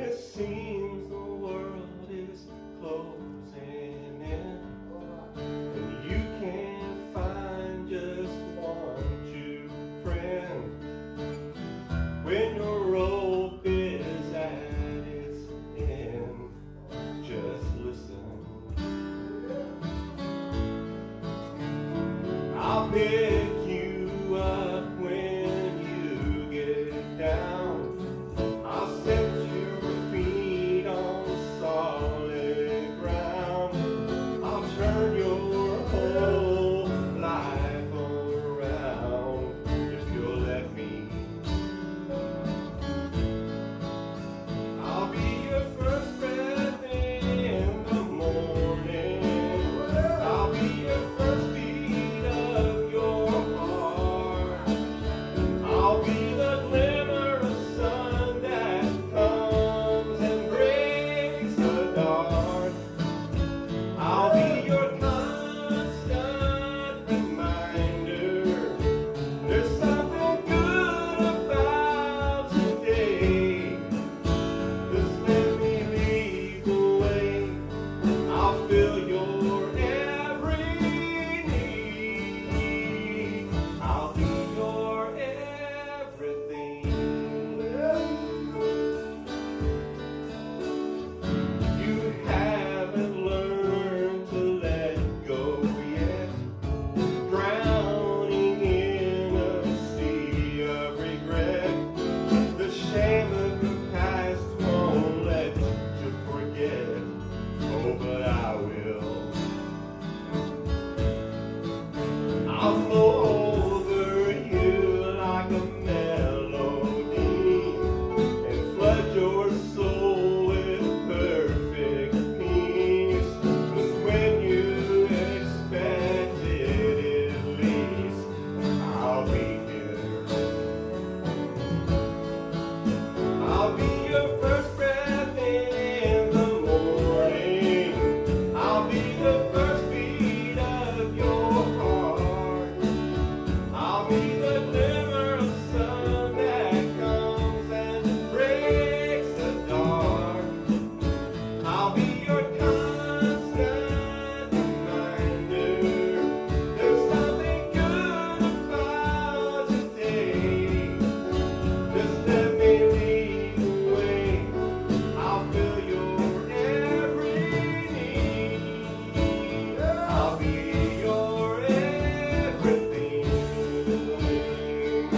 it seems the world is closing in, and you can't find just one true friend, when your rope is at its end, just listen. I'll pick you up when you get down. I'll set your feet on solid ground. I'll turn your whole life around if you'll let me. I'll be your first breath in the morning. I'll be your first beat of your heart. I'll be the glimmer of sun that comes and breaks the dark. I'll be your constant reminder. There's something good about today. Just let me lead the way. I'll fill your every need. I'll be your everything. You haven't learned to let go yet, drowning in a sea of regret. The shame of the past won't let you forget. Oh, but I will. I'll flow over you like a melody and flood your soul with perfect peace. 'Cause when you expect it at least, I'll be here. I'll be your first breath in the morning. I'll be the first beat of your heart. I'll be the glimmer of sun that comes and breaks the dark. I'll be your constant reminder. There's something good about today. Just let me lead the way. I'll fill your every need. I'll be your everything.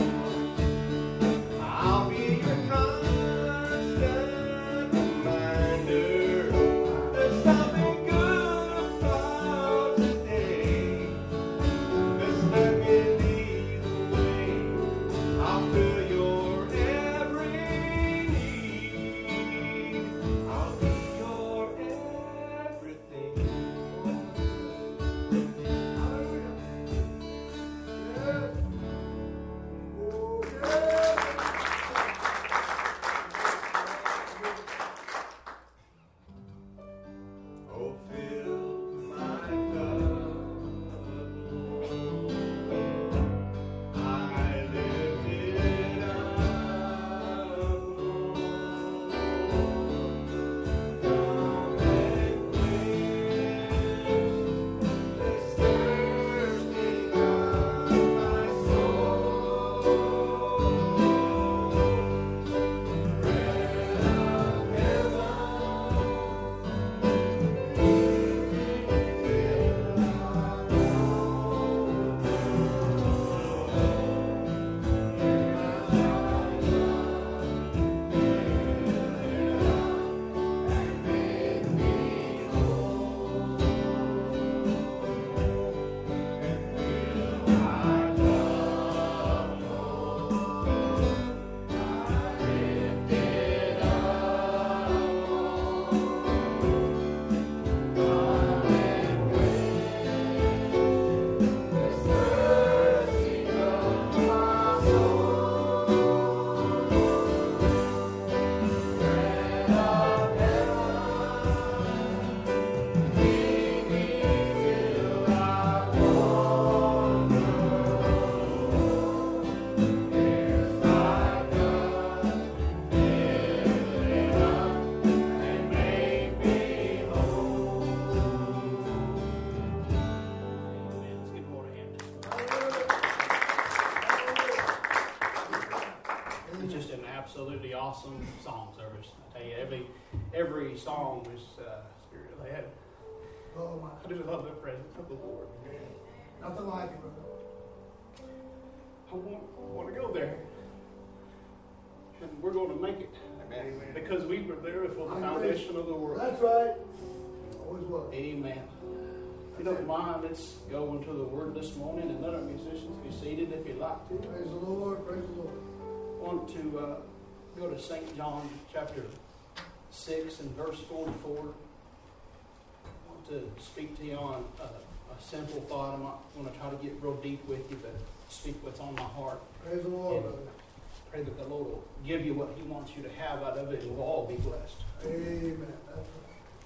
absolutely awesome song service. I tell you, every song is spirit led. Oh my. I just love the presence of the Lord. Nothing like it, brother. I want to go there. And we're going to make it. Amen. Because we were there before the foundation of the world. That's right. Always was. Amen. If you don't mind, let's go into the Word this morning and let our musicians be seated if you'd like to. Praise the Lord. Praise the Lord. I want to go to St. John chapter 6 and verse 44. I want to speak to you on a simple thought. I'm not going to try to get real deep with you, but speak what's on my heart. Praise the Lord, brother. Pray that the Lord will give you what He wants you to have out of it, and we'll all be blessed. Amen. That's right.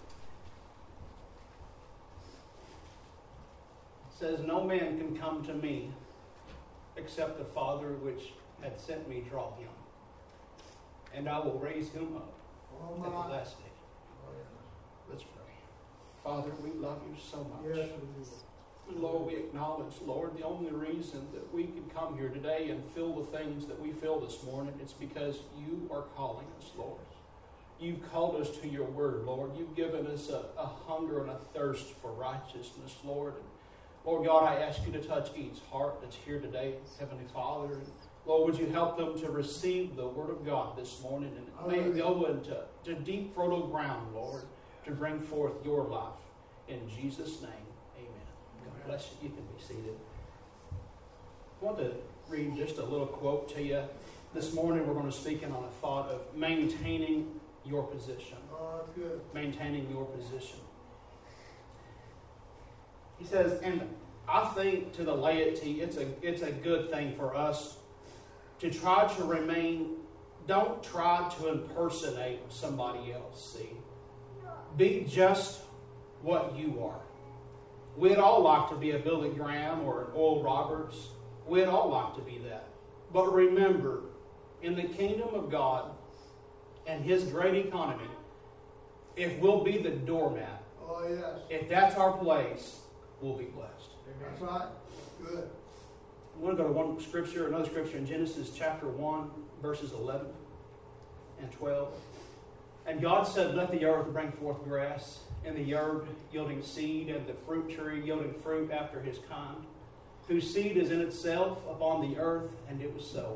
It says, no man can come to me except the Father which had sent me draw him. And I will raise him up Oh at the my. last day. Oh, yeah. Let's pray. Father, we love you so much. Yes, we do. Lord, we acknowledge, Lord, the only reason that we can come here today and feel the things that we feel this morning, it's because you are calling us, Lord. You've called us to your word, Lord. You've given us a hunger and a thirst for righteousness, Lord. And Lord God, I ask you to touch each heart that's here today, Heavenly Father. And Lord, would you help them to receive the word of God this morning, and may it go into deep fertile ground, Lord, to bring forth your life. In Jesus' name. Bless you. You can be seated. I want to read just a little quote to you. This morning we're going to speak in on a thought of maintaining your position. Oh, that's good. Maintaining your position. He says, and I think to the laity, it's a good thing for us to try to remain, don't try to impersonate somebody else, see. Be just what you are. We'd all like to be a Billy Graham or an Oral Roberts. We'd all like to be that. But remember, in the kingdom of God and His great economy, if we'll be the doormat, Oh, yes. if that's our place, we'll be blessed. That's right. Good. I want to go to another scripture in Genesis chapter 1, verses 11 and 12. And God said, let the earth bring forth grass, and the herb yielding seed, and the fruit tree yielding fruit after his kind, whose seed is in itself upon the earth, and it was so.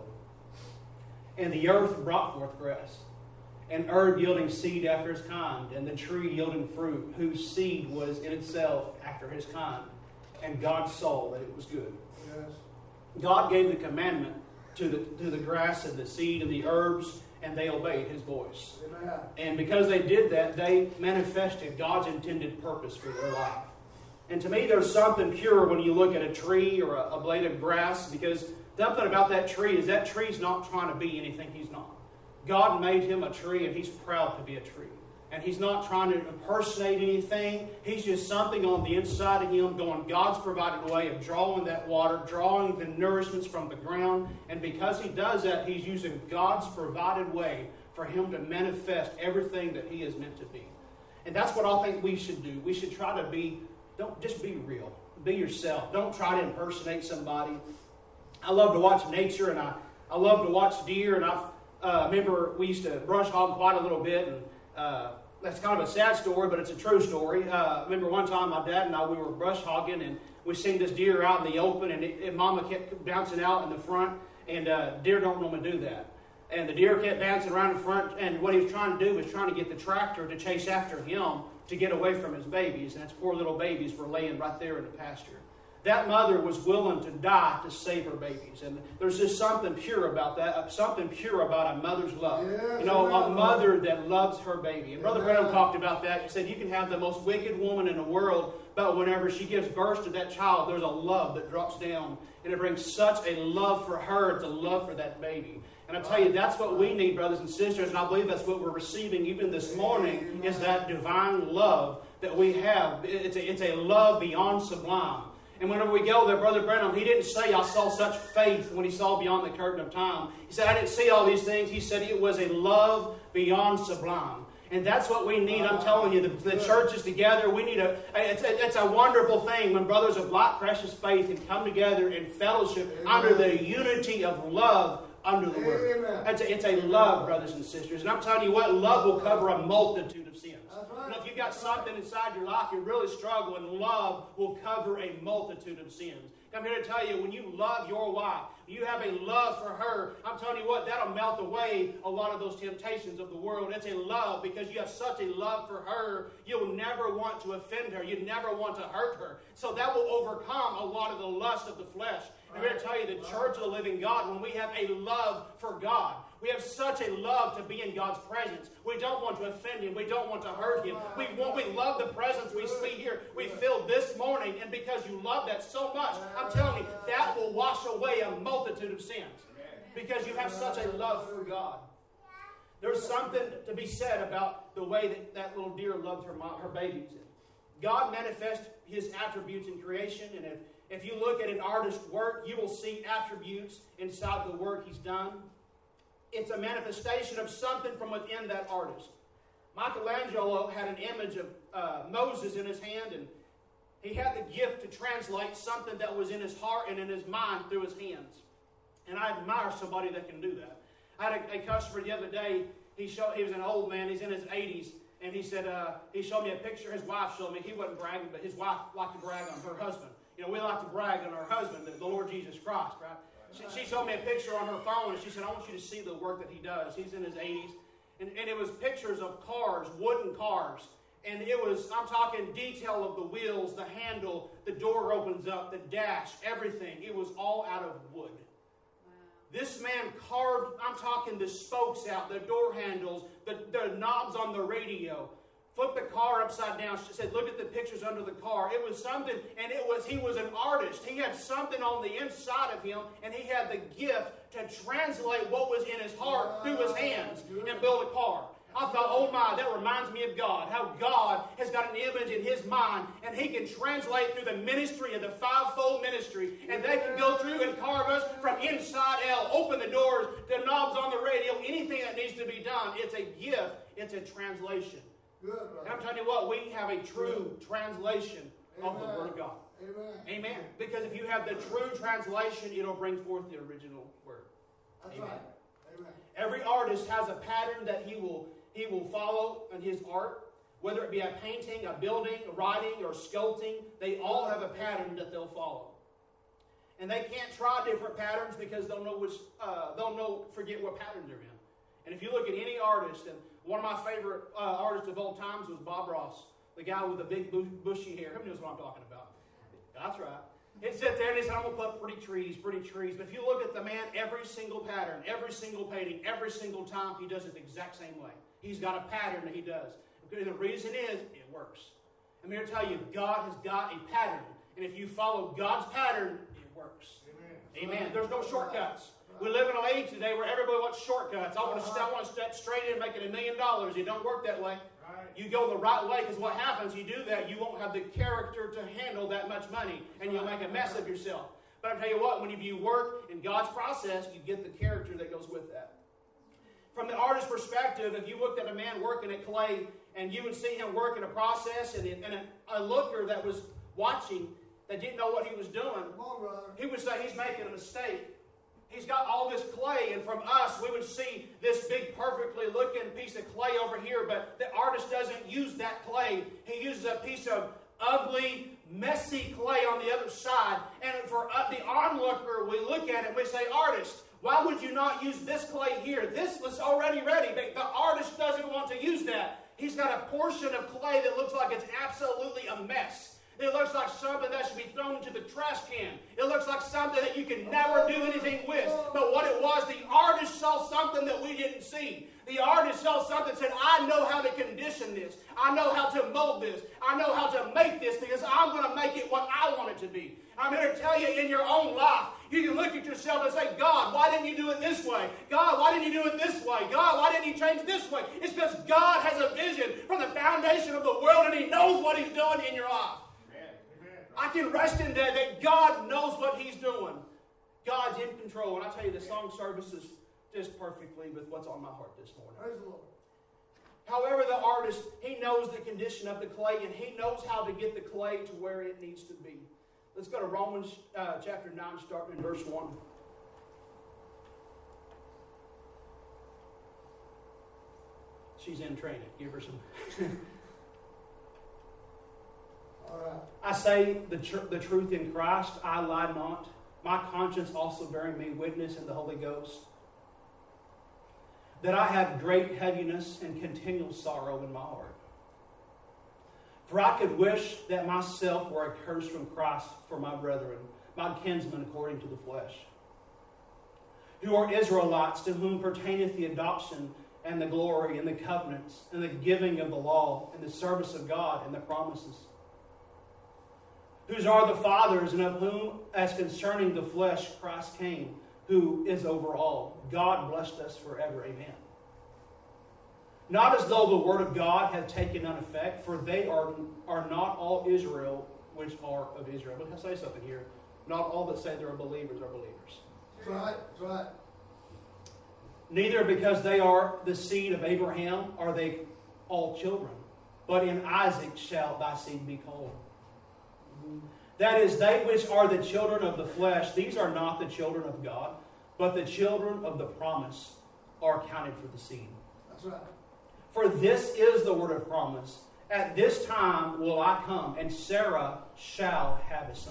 And the earth brought forth grass, and herb yielding seed after his kind, and the tree yielding fruit, whose seed was in itself after his kind. And God saw that it was good. Yes. God gave the commandment to the grass and the seed and the herbs, and they obeyed His voice. Amen. And because they did that, they manifested God's intended purpose for their life. And to me, there's something pure when you look at a tree or a blade of grass, because something about that tree is that tree's not trying to be anything He's not. God made him a tree, and He's proud to be a tree. And He's not trying to impersonate anything. He's just something on the inside of him going God's provided way of drawing that water, drawing the nourishments from the ground. And because He does that, He's using God's provided way for him to manifest everything that he is meant to be. And that's what I think we should do. We should try to don't just be real. Be yourself. Don't try to impersonate somebody. I love to watch nature, and I love to watch deer, and I remember we used to brush hog quite a little bit, and that's kind of a sad story, but it's a true story. I remember one time my dad and I, we were brush hogging, and we seen this deer out in the open, and Mama kept bouncing out in the front, and deer don't normally do that. And the deer kept dancing around in front, and what he was trying to do was trying to get the tractor to chase after him to get away from his babies, and his poor little babies were laying right there in the pasture. That mother was willing to die to save her babies, and there's just something pure about that, something pure about a mother's love. Yes, you know, a amen. mother that loves her baby. And Brother Amen. Branham talked about that. He said you can have the most wicked woman in the world, but whenever she gives birth to that child, there's a love that drops down, and it brings such a love for her. It's a love for that baby. And I tell you, that's what we need, brothers and sisters, and I believe that's what we're receiving even this morning, is that divine love that we have. It's a love beyond sublime. And whenever we go there, Brother Branham, he didn't say, I saw such faith when he saw beyond the curtain of time. He said, I didn't see all these things. He said it was a love beyond sublime. And that's what we need. I'm telling you, the church is together. We need it's a wonderful thing when brothers of like precious faith can come together in fellowship under the unity of love under the Word. Amen. It's a love, brothers and sisters. And I'm telling you what, love will cover a multitude of sins. That's right. And if you've got something inside your life you're really struggling, love will cover a multitude of sins. I'm here to tell you, when you love your wife, you have a love for her, I'm telling you what, that'll melt away a lot of those temptations of the world. It's a love because you have such a love for her, you'll never want to offend her. You never want to hurt her. So that will overcome a lot of the lust of the flesh. I'm here to tell you, the church of the living God, when we have a love for God, we have such a love to be in God's presence. We don't want to offend Him. We don't want to hurt Him. We love the presence we see here. We feel this morning, and because you love that so much, I'm telling you, that will wash away a multitude of sins. Because you have such a love for God. There's something to be said about the way that little deer loved her babies. God manifests His attributes in creation, and if you look at an artist's work, you will see attributes inside the work he's done. It's a manifestation of something from within that artist. Michelangelo had an image of Moses in his hand, and he had the gift to translate something that was in his heart and in his mind through his hands. And I admire somebody that can do that. I had a customer the other day. He was an old man. He's in his 80s. And he said, he showed me a picture. His wife showed me. He wasn't bragging, but his wife liked to brag on her husband. You know, we like to brag on our husband, the Lord Jesus Christ, right? She showed me a picture on her phone, and she said, I want you to see the work that he does. He's in his 80s. And it was pictures of cars, wooden cars. And it was, I'm talking detail of the wheels, the handle, the door opens up, the dash, everything. It was all out of wood. This man carved, I'm talking the spokes out, the door handles, the knobs on the radio. Flipped the car upside down. She said, look at the pictures under the car. It was something, and he was an artist. He had something on the inside of him, and he had the gift to translate what was in his heart through his hands and build a car. I thought, oh my, that reminds me of God. How God has got an image in His mind, and He can translate through the ministry of the fivefold ministry, and they can go through and carve us from inside out, open the doors, the knobs on the radio, anything that needs to be done. It's a gift. It's a translation. Good, and I'm telling you what, we have a true translation of the Word of God. Amen. Amen. Because if you have the true translation, it'll bring forth the original Word. That's Amen. right. Amen. Every artist has a pattern that he will follow in his art, whether it be a painting, a building, a writing, or sculpting. They all have a pattern that they'll follow. And they can't try different patterns because they'll forget what pattern they're in. And if you look at any artist, and one of my favorite artists of all times was Bob Ross, the guy with the big bushy hair. Who knows what I'm talking about? That's right. He'd sit there and he said, I'm going to put pretty trees. But if you look at the man, every single pattern, every single painting, every single time, he does it the exact same way. He's got a pattern that he does. And the reason is, it works. I'm here to tell you, God has got a pattern. And if you follow God's pattern, it works. Amen. There's no shortcuts. We live in an age today where everybody wants shortcuts. I want to step straight in and make it $1 million. It don't work that way. You go the right way, because what happens, you do that, you won't have the character to handle that much money, and you'll make a mess of yourself. But I tell you what, when you work in God's process, you get the character that goes with that. From the artist's perspective, if you looked at a man working at clay, and you would see him work in a process, and a looker that was watching, that didn't know what he was doing, he would say he's making a mistake. He's got all this clay, and from us, we would see this big, perfectly looking piece of clay over here, but the artist doesn't use that clay. He uses a piece of ugly, messy clay on the other side, and for the onlooker, we look at it and we say, artist, why would you not use this clay here? This was already ready, but the artist doesn't want to use that. He's got a portion of clay that looks like it's absolutely a mess. It looks like something that should be thrown into the trash can. It looks like something that you can never do anything with. But what it was, the artist saw something that we didn't see. The artist saw something and said, I know how to condition this. I know how to mold this. I know how to make this, because I'm going to make it what I want it to be. I'm here to tell you, in your own life, you can look at yourself and say, God, why didn't you do it this way? God, why didn't you do it this way? God, why didn't you change this way? It's because God has a vision from the foundation of the world, and He knows what He's doing in your life. I can rest in that God knows what He's doing. God's in control. And I tell you, the song service is just perfectly with what's on my heart this morning. Praise the Lord. However, the artist, he knows the condition of the clay, and he knows how to get the clay to where it needs to be. Let's go to Romans chapter 9, starting in verse 1. She's in training. Give her some. All right. I say the truth in Christ, I lie not. My conscience also bearing me witness in the Holy Ghost, that I have great heaviness and continual sorrow in my heart. For I could wish that myself were accursed from Christ for my brethren, my kinsmen according to the flesh, who are Israelites, to whom pertaineth the adoption and the glory and the covenants and the giving of the law and the service of God and the promises, whose are the fathers, and of whom, as concerning the flesh, Christ came, who is over all. God blessed us forever. Amen. Not as though the word of God had taken none effect, for they are not all Israel which are of Israel. But I'll say something here. Not all that say they are believers are believers. That's right. That's right. Neither because they are the seed of Abraham are they all children, but in Isaac shall thy seed be called. That is, they which are the children of the flesh, these are not the children of God, but the children of the promise are counted for the seed. That's right. For this is the word of promise. At this time will I come, and Sarah shall have a son.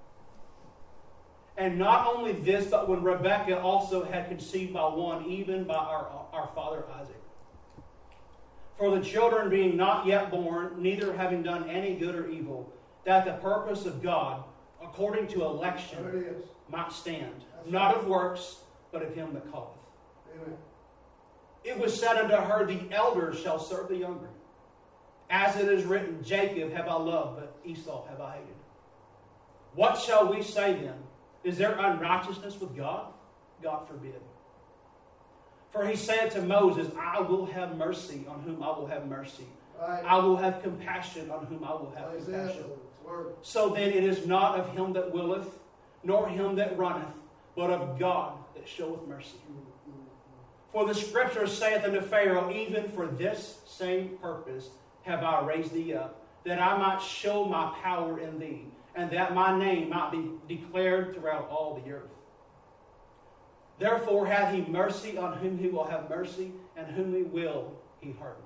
And not only this, but when Rebekah also had conceived by one, even by our father Isaac. For the children being not yet born, neither having done any good or evil, that the purpose of God, according to election, There it is. might stand, That's not right. of works, but of him that calleth. Amen. It was said unto her, the elder shall serve the younger. As it is written, Jacob have I loved, but Esau have I hated. What shall we say then? Is there unrighteousness with God? God forbid. For he said to Moses, I will have mercy on whom I will have mercy. Right. I will have compassion on whom I will have Isaiah, compassion. it's word. So then it is not of him that willeth, nor him that runneth, but of God that showeth mercy. For the scripture saith unto Pharaoh, even for this same purpose have I raised thee up, that I might show my power in thee, and that my name might be declared throughout all the earth. Therefore hath he mercy on whom he will have mercy, and whom he will he hardeneth.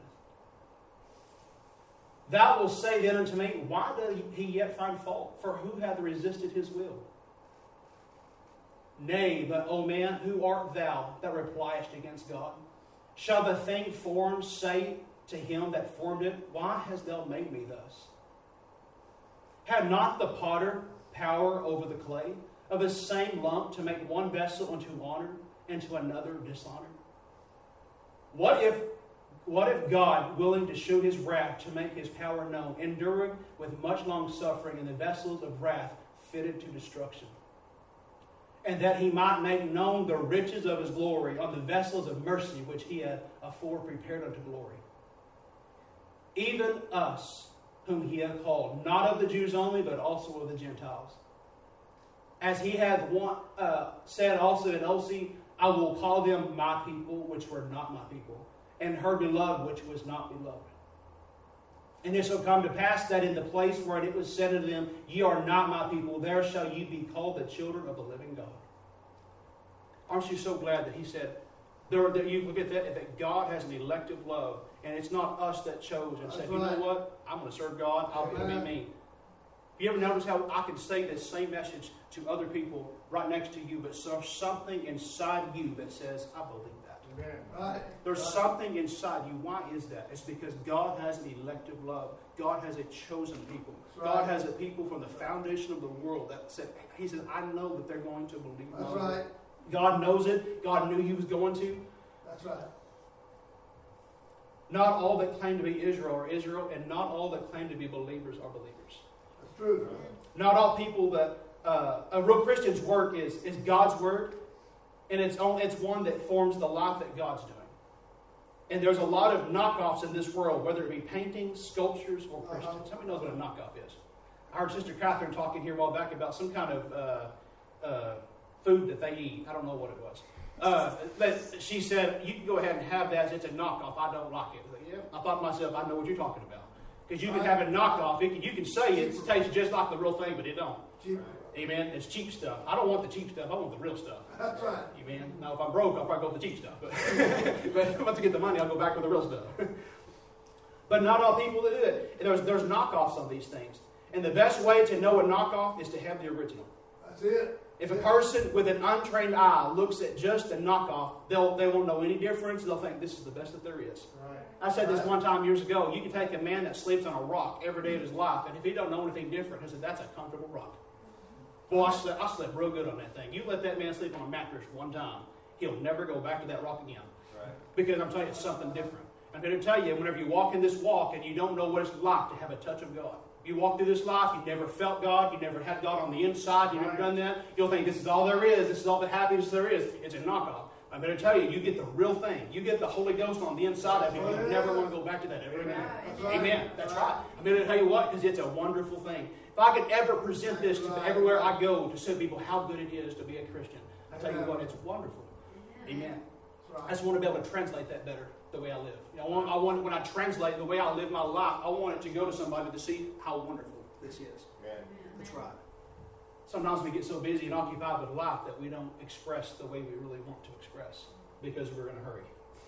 Thou wilt say then unto me, why doth he yet find fault? For who hath resisted his will? Nay, but, O man, who art thou that repliest against God? Shall the thing formed say to him that formed it, why hast thou made me thus? Had not the potter power over the clay, of the same lump to make one vessel unto honor, and to another dishonor? What if God, willing to show his wrath, to make his power known, enduring with much long suffering in the vessels of wrath fitted to destruction, and that he might make known the riches of his glory on the vessels of mercy which he had afore prepared unto glory? Even us, whom he hath called, not of the Jews only, but also of the Gentiles. As he hath said also in Osee, I will call them my people, which were not my people, and her beloved, which was not beloved. And it shall come to pass that in the place where it was said unto them, ye are not my people, there shall ye be called the children of the living God. Aren't you so glad that he said, that you look at that God has an elective love, and it's not us that chose and said, you know what, I'm going to serve God, I'll be me. Have you ever noticed how I can say this same message to other people right next to you, but there's something inside you that says, I believe that. Amen. Right. There's something inside you. Why is that? It's because God has an elective love. God has a chosen people. That's God right. has a people from the foundation of the world that said, he said, I know that they're going to believe my That's word." right. God knows it. God knew he was going to. That's right. Not all that claim to be Israel are Israel, and not all that claim to be believers are believers. That's true. Not all people that a real Christian's work is God's work, and it's one that forms the life that God's doing. And there's a lot of knockoffs in this world, whether it be paintings, sculptures, or Christians. Somebody knows what a knockoff is. I heard Sister Catherine talking here a while back about some kind of food that they eat. I don't know what it was. But she said, you can go ahead and have that. It's a knockoff. I don't like it. I was like, yeah. I thought to myself, I know what you're talking about. Because you can have a knockoff. You can say it tastes just like the real thing, but it don't. Cheap. Amen. It's cheap stuff. I don't want the cheap stuff. I want the real stuff. That's right. Amen. Now, if I'm broke, I'll probably go with the cheap stuff. But once I get the money, I'll go back with the real stuff. But not all people do it. There's knockoffs on these things. And the best way to know a knockoff is to have the original. That's it. If a person with an untrained eye looks at just a knockoff, they won't know any difference. They'll think this is the best that there is. Right. I said this one time years ago. You can take a man that sleeps on a rock every day of his life, and if he don't know anything different, I said, that's a comfortable rock. Boy, I slept real good on that thing. You let that man sleep on a mattress one time, he'll never go back to that rock again. Right. Because I'm telling you, it's something different. I'm going to tell you, whenever you walk in this walk and you don't know what it's like to have a touch of God, you walk through this life, you never felt God, you never had God on the inside, you've never done that, you'll think this is all there is, this is all the happiness there is. It's a knockoff. I'm going to tell you, you get the real thing. You get the Holy Ghost on the inside of you. You never want to go back to that ever again. Amen. That's right. I'm going to tell you what, because it's a wonderful thing. If I could ever present this to everywhere I go to show people how good it is to be a Christian, I tell you what, it's wonderful. Amen. I just want to be able to translate that better the way I live. I want when I translate the way I live my life, I want it to go to somebody to see how wonderful this is. Amen. That's right. Sometimes we get so busy and occupied with life that we don't express the way we really want to express because we're in a hurry.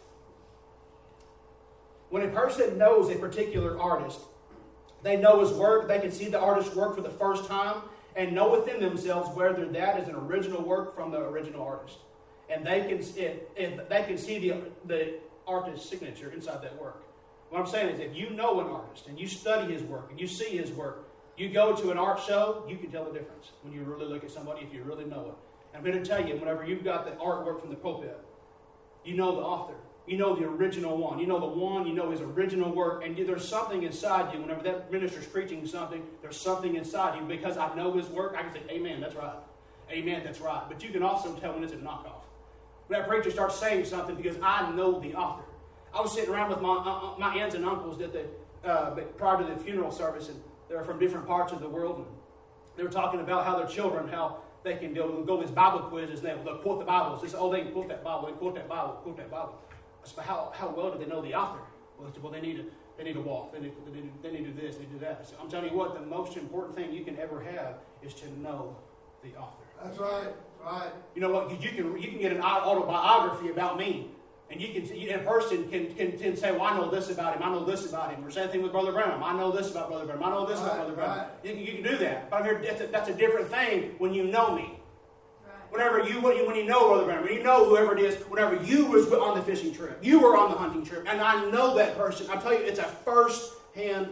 When a person knows a particular artist, they know his work, they can see the artist's work for the first time and know within themselves whether that is an original work from the original artist. And they can see the artist's signature inside that work. What I'm saying is if you know an artist and you study his work and you see his work, you go to an art show, you can tell the difference when you really look at somebody, if you really know it. And I'm going to tell you, whenever you've got the artwork from the pulpit, you know the author. You know the original one. You know the one, you know his original work. And there's something inside you. Whenever that minister's preaching something, there's something inside you. Because I know his work, I can say, amen, that's right. Amen, that's right. But you can also tell when it's a knockoff. When that preacher starts saying something because I know the author. I was sitting around with my aunts and uncles prior to the funeral service, and they were from different parts of the world, and they were talking about how their children, how they can go these Bible quizzes, and they'll quote the Bible. They say, they can quote that Bible, they quote that Bible, quote that Bible. I said, how well do they know the author? Well, they need to walk, they need to do this, they need to do that. So I'm telling you what, the most important thing you can ever have is to know the author. That's right. Right. You know what? You can get an autobiography about me. And a person can say, well, I know this about him, I know this about him. Or same thing with Brother Branham. I know this about Brother Branham. I know this about Brother Branham. Right. You can do that. But that's a different thing when you know me. Right. When you know Brother Branham, when you know whoever it is, whenever you was on the fishing trip, you were on the hunting trip, and I know that person. I tell you, it's a first-hand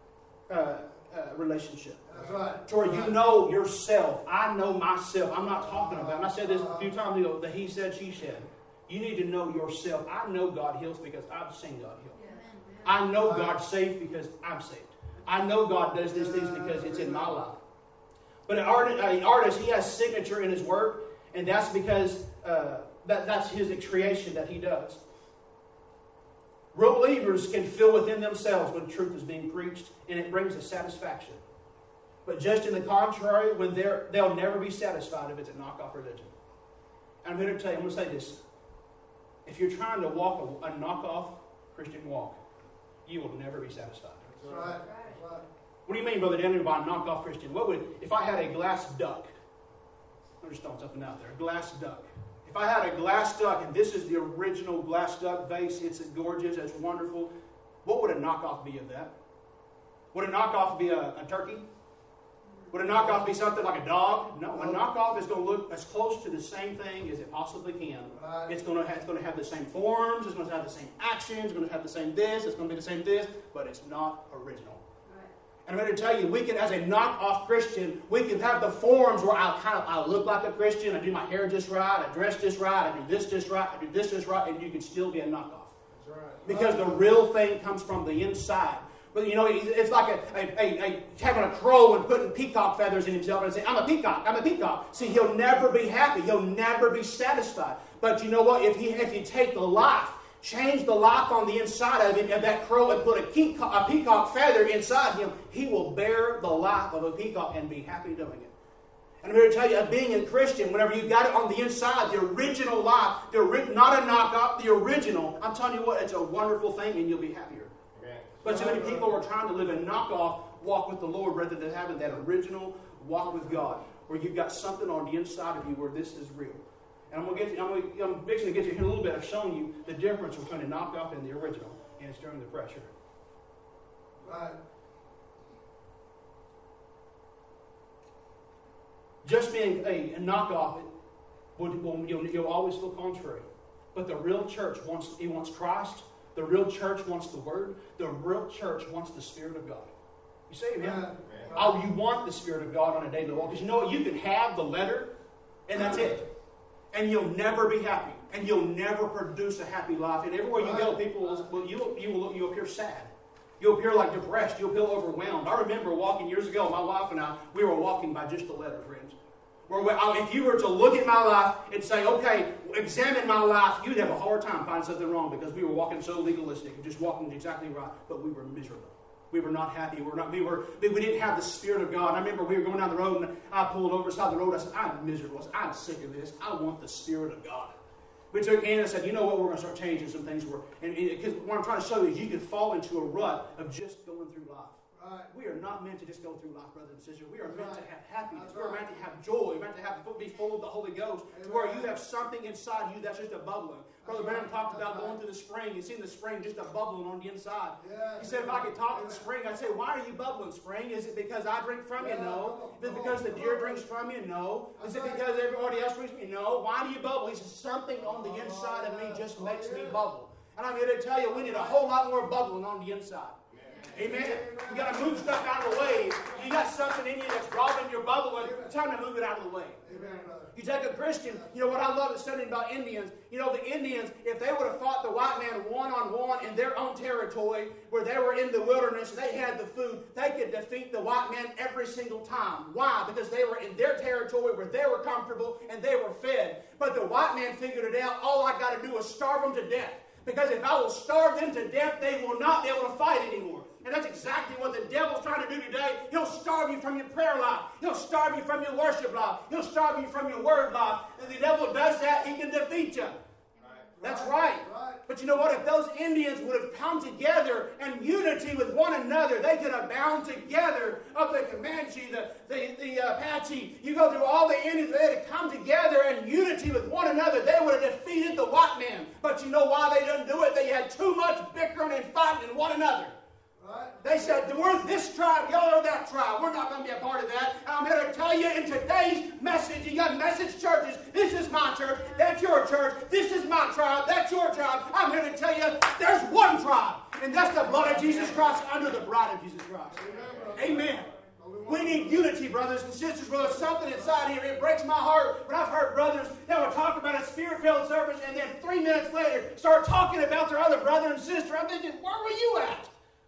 relationship. That's right. To where you know yourself. I know myself. I'm not talking about, and I said this a few times ago, the he said, she said. You need to know yourself. I know God heals because I've seen God heal. I know God saves because I'm saved. I know God does these things because it's in my life. But an artist, he has signature in his work, and that's because that's his creation that he does. Real believers can feel within themselves when truth is being preached, and it brings a satisfaction. But just in the contrary, when they'll never be satisfied if it's a knockoff religion. And I'm going to tell you, I'm going to say this. If you're trying to walk a knockoff Christian walk, you will never be satisfied. That's right. That's right. What do you mean, Brother Daniel, by a knockoff Christian? If I had a glass duck, I'm just throwing something out there, a glass duck. If I had a glass duck, and this is the original glass duck vase, it's gorgeous, it's wonderful, what would a knockoff be of that? Would a knockoff be a turkey? Would a knockoff be something like a dog? No, a knockoff is going to look as close to the same thing as it possibly can. Right. It's going to have the same forms, it's going to have the same actions, it's going to have the same this, it's going to be the same this, but it's not original. Right. And I'm going to tell you, we can, as a knockoff Christian, we can have the forms where I look like a Christian, I do my hair just right, I dress just right, I do this just right, I do this just right, and you can still be a knockoff. That's right. Because the real thing comes from the inside. But you know, it's like having a crow and putting peacock feathers in himself and saying, I'm a peacock, I'm a peacock. See, he'll never be happy. He'll never be satisfied. But you know what? If you take the life, change the life on the inside of him, and that crow and put a peacock feather inside him, he will bear the life of a peacock and be happy doing it. And I'm here to tell you, being a Christian, whenever you got it on the inside, the original life, not a knockoff, the original, I'm telling you what, it's a wonderful thing and you'll be happier. But so many people are trying to live a knockoff walk with the Lord rather than having that original walk with God. where you've got something on the inside of you where this is real. And I'm fixing to get you here in a little bit of showing you the difference between a knockoff and the original, and it's during the pressure. Right. Just being a knockoff, you'll always feel contrary. But the real church wants Christ. The real church wants the Word. The real church wants the Spirit of God. You say amen? Amen. Oh, you want the Spirit of God on a daily walk. Because you know what? You can have the letter, and that's it. And you'll never be happy. And you'll never produce a happy life. And everywhere you go, people you'll appear sad. You'll appear like depressed. You'll feel overwhelmed. I remember walking years ago, my wife and I, we were walking by just the letter, friends. If you were to look at my life and say, okay, examine my life, you'd have a hard time finding something wrong because we were walking so legalistic and just walking exactly right, but we were miserable. We were not happy. We didn't have the Spirit of God. I remember we were going down the road and I pulled over beside the road. I said, I'm miserable. I'm sick of this. I want the Spirit of God. We took Anna and said, you know what, we're going to start changing some things. Because what I'm trying to show you is you can fall into a rut of just going through life. Right. We are not meant to just go through life, brothers and sisters. We are meant to have happiness. We are meant to have joy. We're meant to be full of the Holy Ghost, to where you have something inside you that's just a bubbling. Brother Branham talked about going through the spring. He's seen the spring just a bubbling on the inside. He said, if I could talk to the spring, I'd say, why are you bubbling, spring? Is it because I drink from you? No. Is it because the deer drinks from you? No. Is it because everybody else drinks from you? No. Why do you bubble? He says, something on the inside of me just makes me bubble. And I'm here to tell you, we need a whole lot more bubbling on the inside. Amen. You got to move stuff out of the way. You got something in you that's robbing your bubble, and it's time to move it out of the way. Amen, brother. You take a Christian, you know what I love is studying about Indians. You know, the Indians, if they would have fought the white man one-on-one in their own territory, where they were in the wilderness, they had the food, they could defeat the white man every single time. Why? Because they were in their territory where they were comfortable and they were fed. But the white man figured it out. All I got to do is starve them to death. Because if I will starve them to death, they will not be able to fight anymore. And that's exactly what the devil's trying to do today. He'll starve you from your prayer life. He'll starve you from your worship life. He'll starve you from your word life. And the devil does that, he can defeat you. That's right. But you know what? If those Indians would have come together in unity with one another, they could have bound together of the Comanche, the Apache. You go through all the Indians, they had come together in unity with one another. They would have defeated the white man. But you know why they didn't do it? They had too much bickering and fighting in one another. They said, we're this tribe, y'all are that tribe. We're not going to be a part of that. I'm here to tell you in today's message, you got message churches. This is my church. That's your church. This is my tribe. That's your tribe. I'm here to tell you there's one tribe. And that's the blood of Jesus Christ under the bride of Jesus Christ. Amen. We need unity, brothers and sisters. Well, there's something inside here. It breaks my heart when I've heard brothers that will talk about a spirit-filled service and then 3 minutes later start talking about their other brother and sister. I'm thinking, where were you at?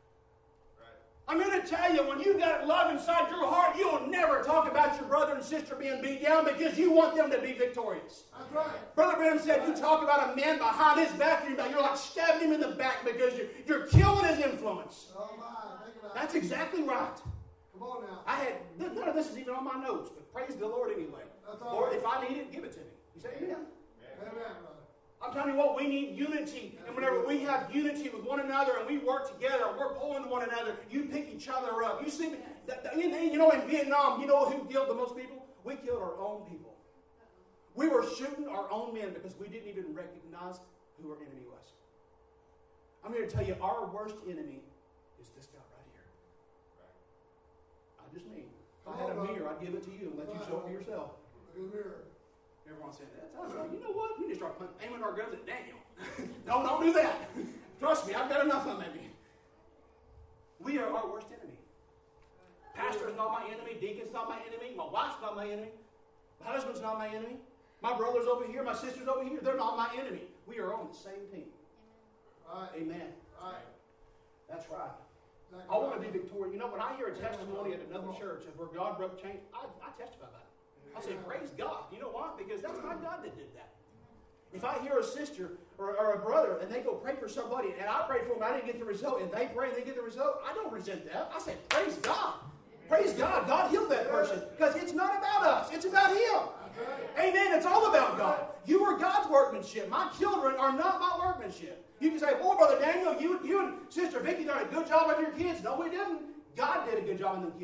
I'm here to tell you, when you've got love inside your heart, you'll never talk about your brother and sister being beat down because you want them to be victorious. That's right. Brother Branham said, you talk about a man behind his back, you're like stabbing him in the back because you're killing his influence. Oh my, think about That's it. exactly right. Come on now. None of this is even on my notes, but praise the Lord anyway. That's all Lord, right. if I need it, give it to me. You say amen? Amen, brother. I'm telling you what, we need unity. And whenever we have unity with one another and we work together, we're pulling one another, you pick each other up. You see, you know, in Vietnam, you know who killed the most people? We killed our own people. We were shooting our own men because we didn't even recognize who our enemy was. I'm here to tell you, our worst enemy is this guy right here. I just mean, if I had a mirror, I'd give it to you and let you show it to yourself. Look in the mirror. Everyone said, that's right. You know what? We need to start aiming our guns at Daniel. No, don't do that. Trust me, I've got enough of them in me. We are our worst enemy. Pastor is not my enemy. Deacon's not my enemy. My wife's not my enemy. My husband's not my enemy. My brother's over here. My sister's over here. They're not my enemy. We are on the same team. Right. Amen. Right. That's right. Exactly I want to right. be victorious. You know, when I hear a testimony at another church of where God broke chains, I testify about it. I say, praise God. You know why? Because that's my God that did that. If I hear a sister or a brother and they go pray for somebody and I pray for them, I didn't get the result, and they pray and they get the result, I don't resent that. I say, praise God. Praise God. God healed that person. Because it's not about us. It's about Him. Amen. It's all about God. You are God's workmanship. My children are not my workmanship. You can say, boy, Brother Daniel, you and Sister Vicky done a good job on your kids. No, we didn't. God did a good job on them kids.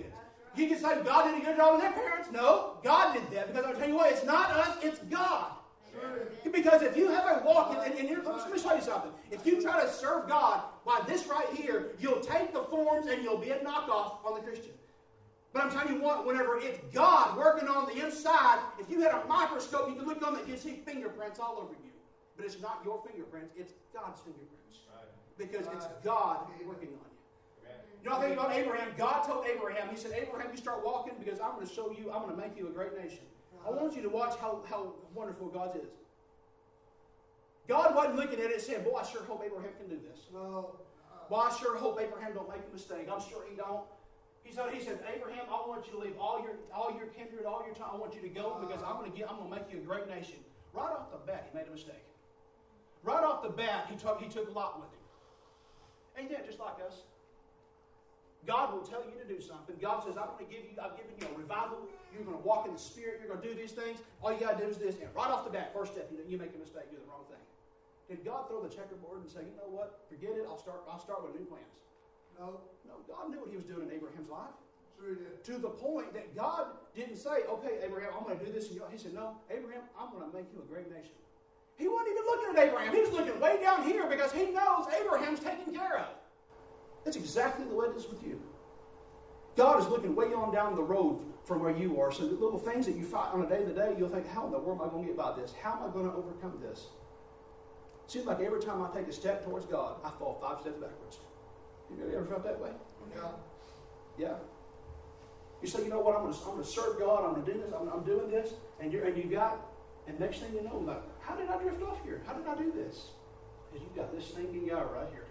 You can say God did a good job with their parents. No, God did that. Because I'll tell you what, it's not us, it's God. Because if you have a walk, and let me show you something. If you try to serve God by this right here, you'll take the forms and you'll be a knockoff on the Christian. But I'm telling you what, whenever it's God working on the inside, if you had a microscope, you can look on it, you'd see fingerprints all over you. But it's not your fingerprints, it's God's fingerprints. Because it's God working on you. You know, I think about Abraham. God told Abraham, He said, Abraham, you start walking because I'm going to show you, I'm going to make you a great nation. I want you to watch how wonderful God is. God wasn't looking at it and saying, boy, I sure hope Abraham can do this. No. Boy, I sure hope Abraham don't make a mistake. I'm sure he don't. He said, Abraham, I want you to leave all your kindred, all your time. I want you to go because I'm going to make you a great nation. Right off the bat, he made a mistake. Right off the bat, he took Lot with him. Ain't that just like us? God will tell you to do something. God says, I've given you a revival. You're going to walk in the Spirit. You're going to do these things. All you got to do is this. And right off the bat, first step, you make a mistake, do the wrong thing. Did God throw the checkerboard and say, you know what? Forget it. I'll start with new plans. No, God knew what He was doing in Abraham's life. Sure He did. To the point that God didn't say, okay, Abraham, I'm going to do this. He said, no, Abraham, I'm going to make you a great nation. He wasn't even looking at Abraham. He was looking way down here because he knows Abraham's taken care of. That's exactly the way it is with you. God is looking way on down the road from where you are. So the little things that you fight on a day-to-day, you'll think, how in the world am I going to get by this? How am I going to overcome this? It seems like every time I take a step towards God, I fall 5 steps backwards. You ever felt that way? Yeah. You say, you know what, I'm going to serve God, I'm going to do this, I'm doing this, and next thing you know, like, how did I drift off here? How did I do this? Because you've got this stinking guy right here.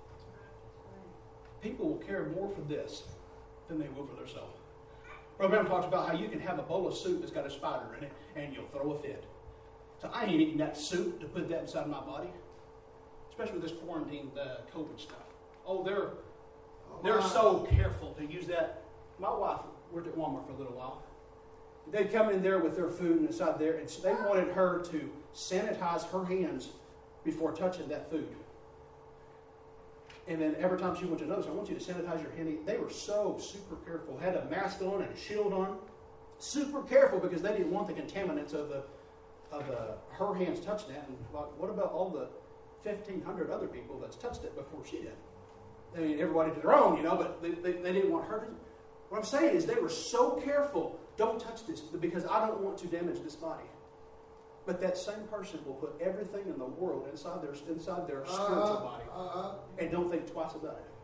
People will care more for this than they will for themselves. Brother Branham talks about how you can have a bowl of soup that's got a spider in it, and you'll throw a fit. So I ain't eating that soup to put that inside my body, especially with this quarantine COVID stuff. Oh, they're so careful to use that. My wife worked at Walmart for a little while. They'd come in there with their food and inside there, and so they wanted her to sanitize her hands before touching that food. And then every time she went to another, so I want you to sanitize your hand. They were so super careful. Had a mask on and a shield on. Super careful because they didn't want the contaminants of her hands touching that. And what about all the 1,500 other people that's touched it before she did? I mean, everybody did their own, but they didn't want her to. What I'm saying is they were so careful. Don't touch this because I don't want to damage this body. But that same person will put everything in the world inside their spiritual body and don't think twice about it.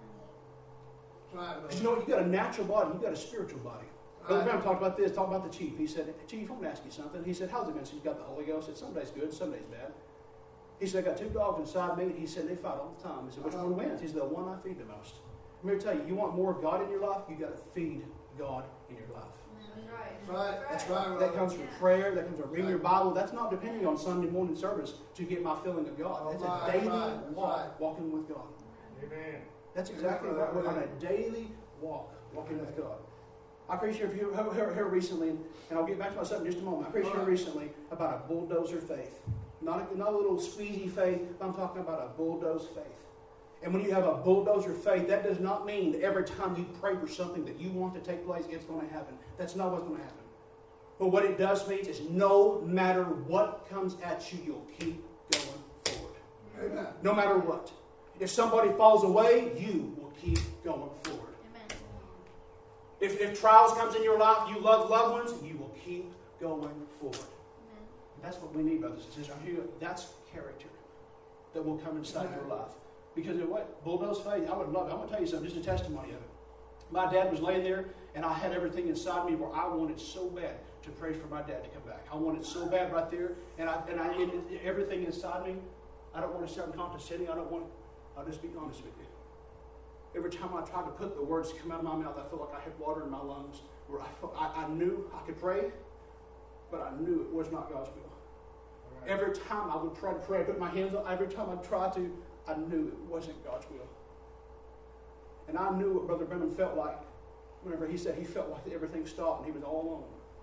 Because you know what? You got a natural body, you got a spiritual body. Brother Brown talked about this, talked about the chief. He said, Chief, I'm going to ask you something. He said, how's it been since you got the Holy Ghost? He said, some days good, some days bad. He said, I got 2 dogs inside me. And he said, they fight all the time. He said, which one wins? He said, the one I feed the most. I'm here to tell you, you want more of God in your life, you got to feed God in your life. That's right. That comes from prayer. That comes from reading your Bible. That's not depending on Sunday morning service to get my feeling of God. That's a daily walk, walking with God. Amen. That's exactly right. We're on a daily walk, walking with God. I preached here recently, and I'll get back to myself in just a moment. I preached here recently about a bulldozer faith. Not a little squeezy faith, but I'm talking about a bulldoze faith. And when you have a bulldozer faith, that does not mean that every time you pray for something that you want to take place, it's going to happen. That's not what's going to happen. But what it does mean is no matter what comes at you, you'll keep going forward. Amen. No matter what. If somebody falls away, you will keep going forward. Amen. If trials comes in your life, you love loved ones, you will keep going forward. Amen. That's what we need, brothers and sisters. That's character that will come inside your life. Because of what? Bulldoze faith. I would love it. I'm going to tell you something, just a testimony of it. My dad was laying there, and I had everything inside me where I wanted so bad to pray for my dad to come back. I wanted so bad right there, and everything inside me. I don't want to sound condescending. I'll just be honest with you. Every time I tried to put the words to come out of my mouth, I felt like I had water in my lungs. Where I knew I could pray, but I knew it was not God's will. Right. Every time I would try to pray, I put my hands on. Every time I tried to, I knew it wasn't God's will. And I knew what Brother Brennan felt like whenever he said he felt like everything stopped and he was all alone.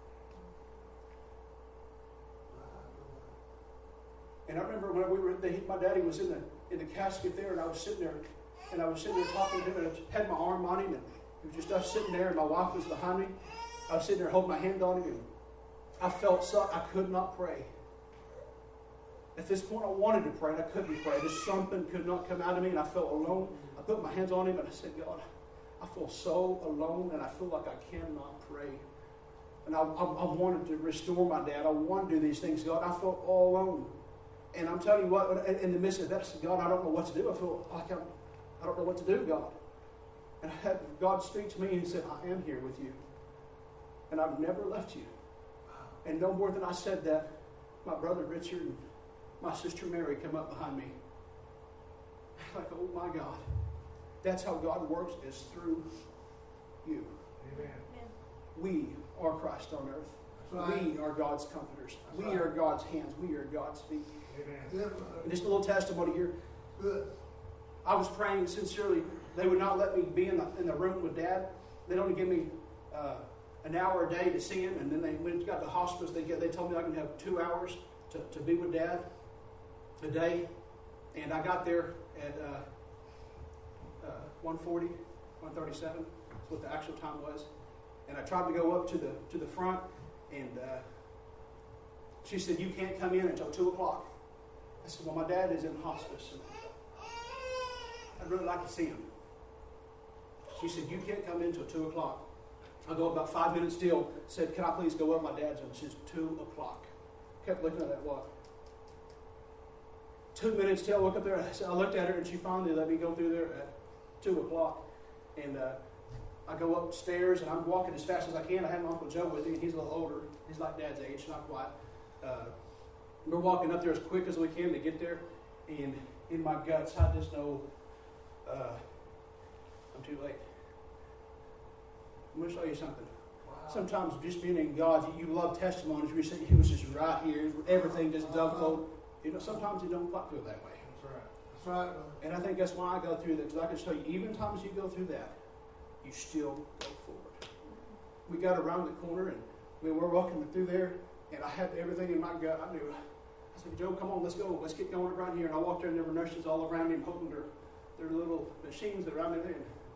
And I remember when my daddy was in the casket there, and I was sitting there talking to him, and I had my arm on him, and It was just us sitting there, and my wife was behind me. I was sitting there holding my hand on him, and I felt so I could not pray. At this point, I wanted to pray, and I couldn't pray. Just something could not come out of me, and I felt alone. I put my hands on him, and I said, God, I feel so alone, and I feel like I cannot pray. And I wanted to restore my dad. I wanted to do these things, God. I felt all alone. And I'm telling you what, in the midst of that, I said, God, I don't know what to do. I feel like I don't know what to do, God. And I had God speak to me, and he said, I am here with you. And I've never left you. And no more than I said that, my brother Richard and my sister Mary come up behind me. Like, oh my God. That's how God works, is through you. Amen. We are Christ on earth. Right. We are God's comforters. That's we are God's hands. We are God's feet. Amen. And just a little testimony here. Good. I was praying sincerely. They would not let me be in the room with Dad. They'd only give me an hour a day to see him. And then when he got to the hospice, they told me I could have 2 hours to be with Dad a day. And I got there at 1:40, 1:37. That's what the actual time was. And I tried to go up to the front, and she said, you can't come in until 2 o'clock. I said, well, my dad is in hospice, and I'd really like to see him. She said, you can't come in until 2 o'clock. I go about 5 minutes till, said, can I please go up? My dad's in. She says, 2 o'clock. Kept looking at that watch. 2 minutes till I look up there. I looked at her, and she finally let me go through there at 2 o'clock. And I go upstairs, and I'm walking as fast as I can. I have my Uncle Joe with me, and he's a little older. He's like Dad's age, not quite. We're walking up there as quick as we can to get there. And in my guts, I just know I'm too late. I'm going to show you something. Wow. Sometimes just being in God, you love testimonies. You say, he was just right here. Everything just dovetailed. You know, sometimes you don't quite feel that way. That's right. That's right. And I think that's why I go through that. Because I can show you, even times you go through that, you still go forward. We got around the corner, and we were walking through there, and I had everything in my gut. I knew. I said, Joe, come on, let's go. Let's get going around here. And I walked there, and there were nurses all around me holding their little machines around me there.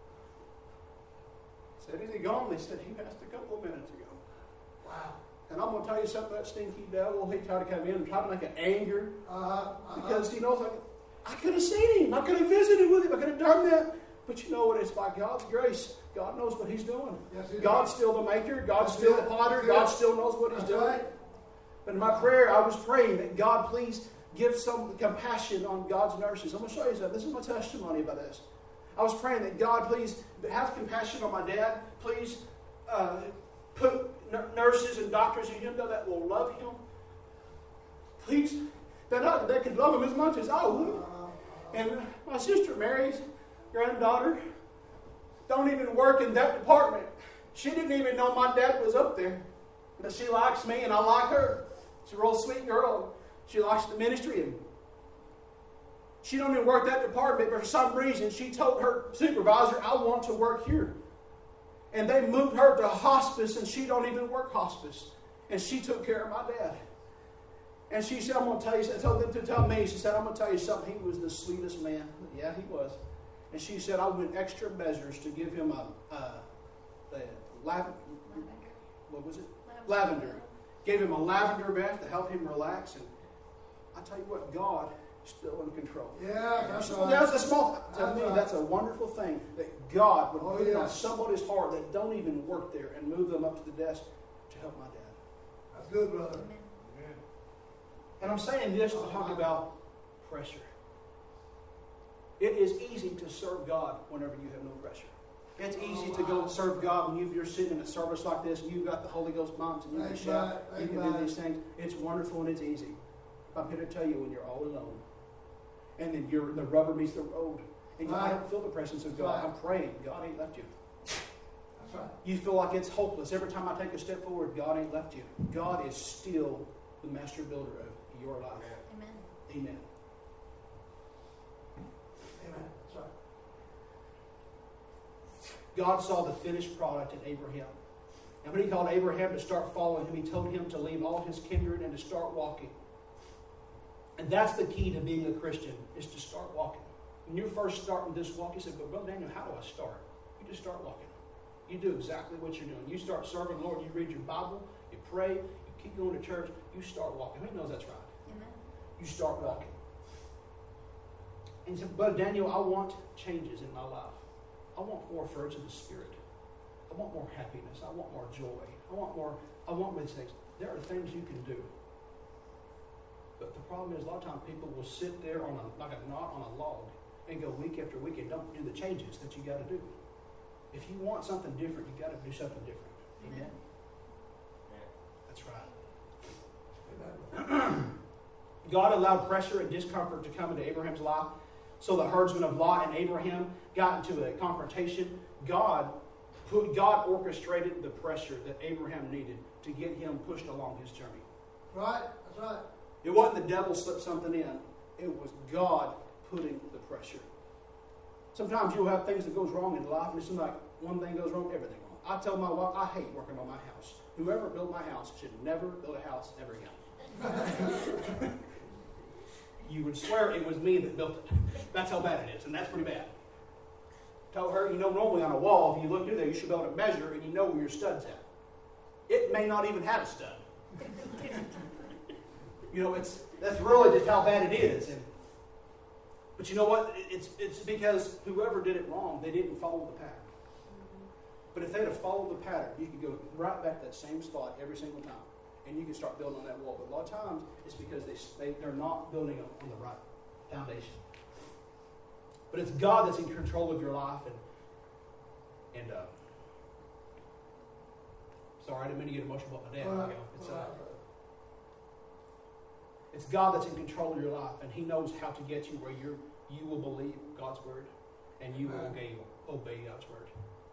I said, is he gone? They said, he passed a couple of minutes ago. Wow. And I'm going to tell you something, that stinky devil, he tried to come in and try to make an anger. Because, you know, like, I could have seen him. I could have visited with him. I could have done that. But you know what? It's by God's grace. God knows what he's doing. Yes, God's still the maker. God's still the potter. God still knows what he's doing. Right. But in my prayer, I was praying that God, please give some compassion on God's nurses. I'm going to show you something. This is my testimony about this. I was praying that God, please have compassion on my dad. Please put nurses and doctors in him that will love him. Please, that could love him as much as I would. And my sister Mary's granddaughter don't even work in that department. She didn't even know my dad was up there. But she likes me and I like her. She's a real sweet girl. She likes the ministry. And she don't even work that department, but for some reason she told her supervisor, I want to work here. And they moved her to hospice, and she don't even work hospice. And she took care of my dad. And she said, I'm going to tell you, she said, I'm going to tell you something. He was the sweetest man. Yeah, he was. And she said, I went extra measures to give him lavender. Gave him a lavender bath to help him relax. And I tell you what, God is still in control. Yeah, that's right. That's a small. To me, that's a wonderful thing that God would put on somebody's heart that don't even work there and move them up to the desk to help my dad. That's good, brother. Amen. And I'm saying this to talk about pressure. It is easy to serve God whenever you have no pressure. It's easy to go and serve God when you're sitting in a service like this and you've got the Holy Ghost bombs and you can shout, you can do these things. It's wonderful and it's easy. I'm here to tell you, when you're all alone and then the rubber meets the road and I don't feel the presence of God. I'm praying. God ain't left you. That's right. You feel like it's hopeless. Every time I take a step forward, God ain't left you. God is still the master builder of your life. Amen. Amen. Amen. That's right. God saw the finished product in Abraham. And when he called Abraham to start following him, he told him to leave all his kindred and to start walking. And that's the key to being a Christian, is to start walking. When you're first starting this walk, you say, but Brother Daniel, how do I start? You just start walking. You do exactly what you're doing. You start serving the Lord. You read your Bible. You pray. You keep going to church. You start walking. Who knows that's right? Amen. You start walking. And he said, Brother Daniel, I want changes in my life. I want more fruits of the Spirit. I want more happiness. I want more joy. I want these things. There are things you can do. But the problem is a lot of times people will sit there like a knot on a log and go week after week and don't do the changes that you got to do. If you want something different, you got to do something different. Amen? That's right. God allowed pressure and discomfort to come into Abraham's life. So the herdsmen of Lot and Abraham got into a confrontation. God orchestrated the pressure that Abraham needed to get him pushed along his journey. Right? That's right. It wasn't the devil slipped something in. It was God putting the pressure. Sometimes you'll have things that goes wrong in life, and it seems like one thing goes wrong, everything wrong. I tell my wife, I hate working on my house. Whoever built my house should never build a house ever again. You would swear it was me that built it. That's how bad it is, and that's pretty bad. Tell her, normally on a wall, if you look through there, you should be able to measure, and you know where your stud's at. It may not even have a stud. That's really just how bad it is. But you know what? It's because whoever did it wrong, they didn't follow the pattern. But if they'd have followed the pattern, you could go right back to that same spot every single time. And you can start building on that wall. But a lot of times, it's because they're not building on the right foundation. But it's God that's in control of your life. Sorry, I didn't mean to get emotional about my dad. It's God that's in control of your life, and He knows how to get you where you will believe God's word, and you will obey God's word.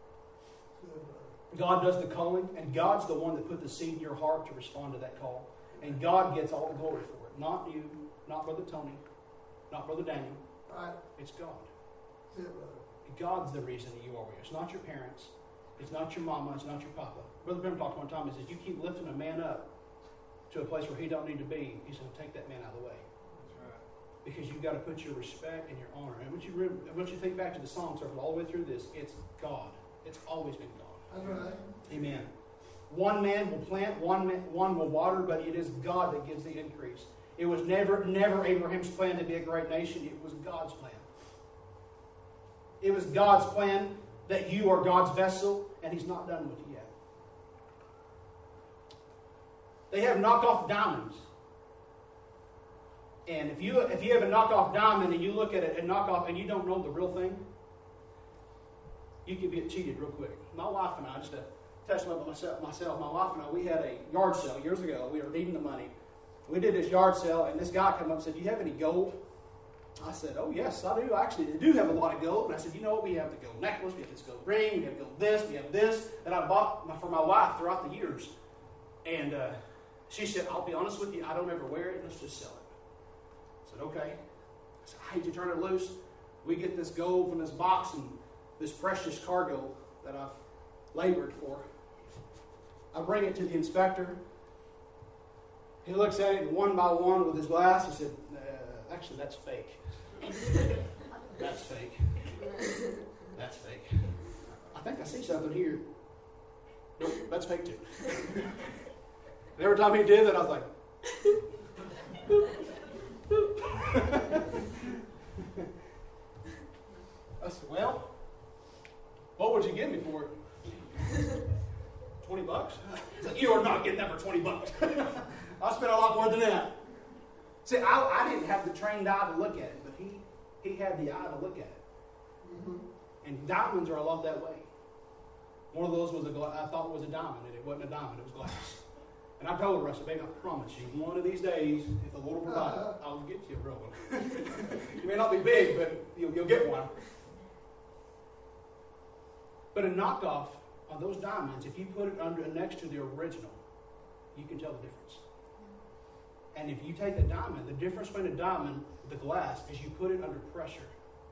God does the calling, and God's the one that put the seed in your heart to respond to that call. And God gets all the glory for it. Not you, not Brother Tony, not Brother Daniel. Right. It's God. That's it, brother. God's the reason that you are here. It's not your parents. It's not your mama. It's not your papa. Brother Brim talked one time. He says, you keep lifting a man up to a place where he don't need to be. He's going to take that man out of the way. That's right. Because you've got to put your respect and your honor. And once you think back to the Psalm circle all the way through this, it's God. It's always been God. That's right. Amen. One man will plant, one will water, but it is God that gives the increase. It was never Abraham's plan to be a great nation. It was God's plan. It was God's plan that you are God's vessel, and He's not done with you yet. They have knockoff diamonds. And if you have a knockoff diamond and you look at it and knockoff and you don't know the real thing, you can get cheated real quick. My wife and I, just to testify about myself, my wife and I, we had a yard sale years ago. We were needing the money. We did this yard sale, and this guy came up and said, do you have any gold? I said, oh, yes, I do. Actually, I do have a lot of gold. And I said, you know what? We have the gold necklace, we have this gold ring, we have gold this, we have this that I bought for my wife throughout the years. And she said, I'll be honest with you, I don't ever wear it. Let's just sell it. I said, okay. I said, I hate to turn it loose. We get this gold from this box and this precious cargo that I've labored for. I bring it to the inspector. He looks at it one by one with his glass. He said, actually, that's fake. That's fake. That's fake. I think I see something here. Nope, that's fake too. And every time he did that, I was like, I said, well, what would you give me for it? $20? Said, you are not getting that for $20. I spent a lot more than that. See, I didn't have the trained eye to look at it, but he had the eye to look at it. Mm-hmm. And diamonds are a lot that way. One of those was I thought it was a diamond, and it wasn't a diamond, it was glass. And I told her, I said, baby, I promise you, one of these days, if the Lord will provide it, I'll get you a real one. You may not be big, but you'll get one. But a knockoff on those diamonds, if you put it next to the original, you can tell the difference. And if you take a diamond, the difference between a diamond and the glass is you put it under pressure.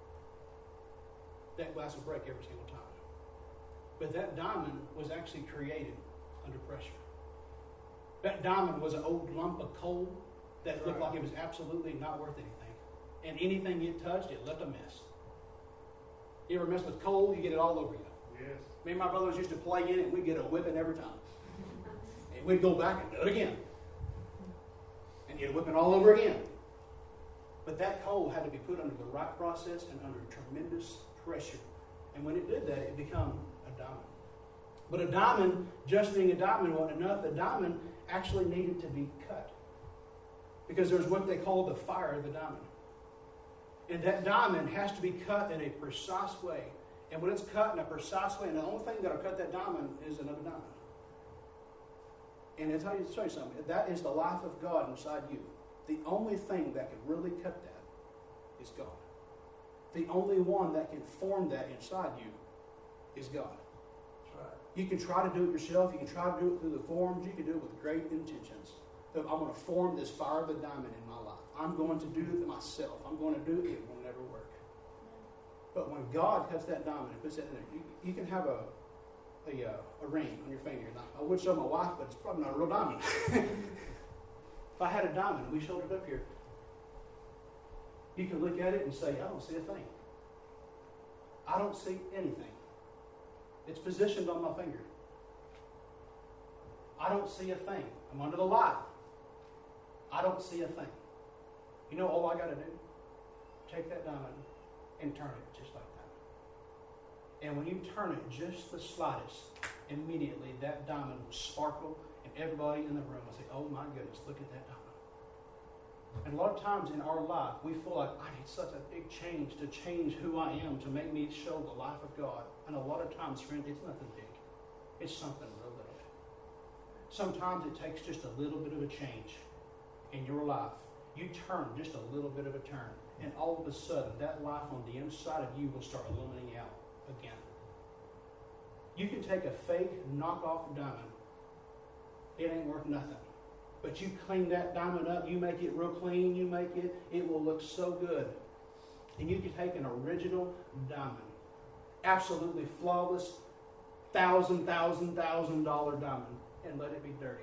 That glass will break every single time. But that diamond was actually created under pressure. That diamond was an old lump of coal that looked like it was absolutely not worth anything. And anything it touched, it left a mess. You ever mess with coal, you get it all over you. Yes. Me and my brothers used to play in it, and we'd get a whipping every time. And we'd go back and do it again. And get a whipping all over again. But that coal had to be put under the right process and under tremendous pressure. And when it did that, it became a diamond. But a diamond, just being a diamond wasn't enough. The diamond actually needed to be cut. Because there's what they call the fire of the diamond. And that diamond has to be cut in a precise way. And when it's cut in a precise way, and the only thing that will cut that diamond is another diamond. And I'll tell you something. That is the life of God inside you. The only thing that can really cut that is God. The only one that can form that inside you is God. That's right. You can try to do it yourself. You can try to do it through the forms. You can do it with great intentions. I'm going to form this fire of a diamond in my life. I'm going to do it myself. I'm going to do it. It will never work. But when God cuts that diamond and puts that in there, you can have a ring on your finger. Now, I would show my wife, but it's probably not a real diamond. If I had a diamond and we showed it up here, you can look at it and say, I don't see a thing. I don't see anything. It's positioned on my finger. I don't see a thing. I'm under the light. I don't see a thing. You know all I got to do? Take that diamond and turn it just like that. And when you turn it just the slightest, immediately that diamond will sparkle, and everybody in the room will say, oh my goodness, look at that diamond. And a lot of times in our life, we feel like, I need such a big change to change who I am, to make me show the life of God. And a lot of times, friends, it's nothing big. It's something real little. Sometimes it takes just a little bit of a change in your life. You turn just a little bit of a turn, and all of a sudden, that life on the inside of you will start illuminating out again. You can take a fake knockoff diamond. It ain't worth nothing. But you clean that diamond up, you make it real clean, it will look so good. And you can take an original diamond, absolutely flawless, $1,000 diamond, and let it be dirty.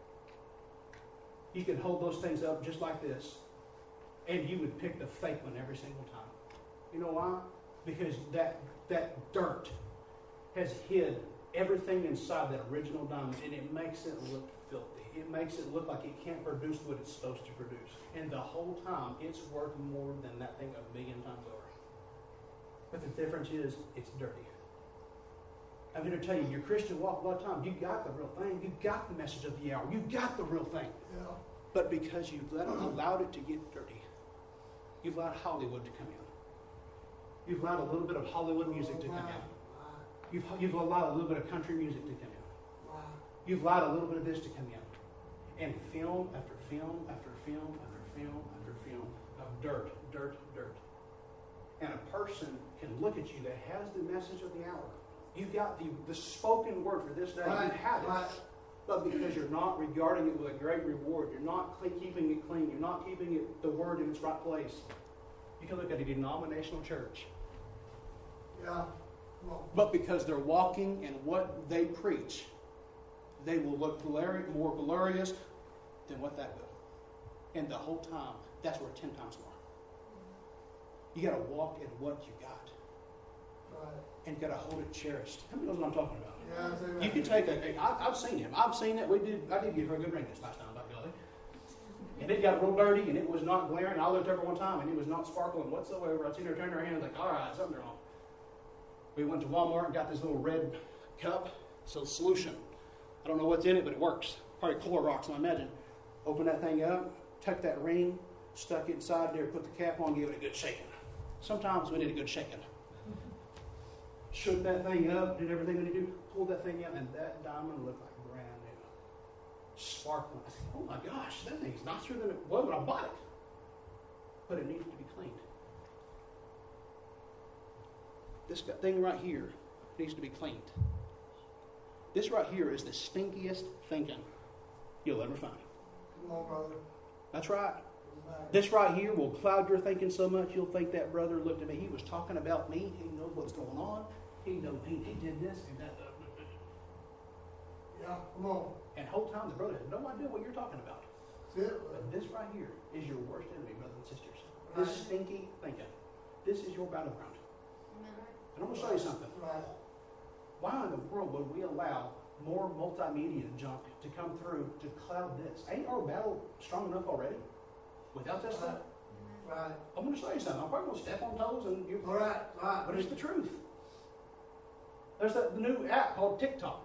You can hold those things up just like this, and you would pick the fake one every single time. You know why? Because that dirt has hid everything inside that original diamond, and it makes it look filthy. It makes it look like it can't produce what it's supposed to produce. And the whole time, it's worth more than that thing 1,000,000 times over. But the difference is, it's dirty. I'm here to tell you, your Christian walk, a lot of times, you got the real thing. You got the message of the hour. You got the real thing. Yeah. But because you've allowed it to get dirty, you've allowed Hollywood to come in. You've allowed a little bit of Hollywood music to come in. You've allowed a little bit of country music to come in. You've allowed a little bit of this to come in. And film after film after film after film after film of dirt. And a person can look at you that has the message of the hour. You've got the spoken word for this day. Right, You have it. right. But because you're not regarding it with a great reward, you're not keeping it clean, you're not keeping it the word in its right place. You can look at a denominational church. Yeah. Well, But because they're walking in what they preach, they will look more glorious than what that will. And the whole time, that's worth 10 times more. You got to walk in what you got. right. And you got to hold it cherished. How many knows what I'm talking about? Yeah, I see that. You can take I've seen him. I've seen it. I did give her a good ring this last time, by golly. And it got real dirty, and it was not glaring. I looked over one time, and it was not sparkling whatsoever. I seen her turn her hand, like, all right, something's wrong. We went to Walmart and got this little red cup. It's a solution. I don't know what's in it, but it works. Probably Clorox, I imagine. Open that thing up, tuck that ring, stuck it inside there, put the cap on, give it a good shaking. Sometimes we need a good shaking. Shook that thing up, did everything we need to do, pulled that thing out, and that diamond looked like brand new. Sparkling. I said, oh my gosh, that thing's nicer than it was when I bought it. But it needed to be cleaned. This thing right here needs to be cleaned. This right here is the stinkiest thinking you'll ever find. Come on, brother. That's right. Come back. This right here will cloud your thinking so much you'll think that brother looked at me. He was talking about me. He knows what's going on. He knows he did this and that. Yeah, come on. And the whole time the brother has no idea what you're talking about. That's it, brother. But this right here is your worst enemy, brothers and sisters. Right. This stinky thinking. This is your battleground. And I'm going to show you something. Right. Why in the world would we allow more multimedia junk to come through to cloud this? Ain't our battle strong enough already without that stuff? Right. I'm going to show you something. I'm probably going to step on toes, and you. All right. Right. But it's the truth. There's the new app called TikTok.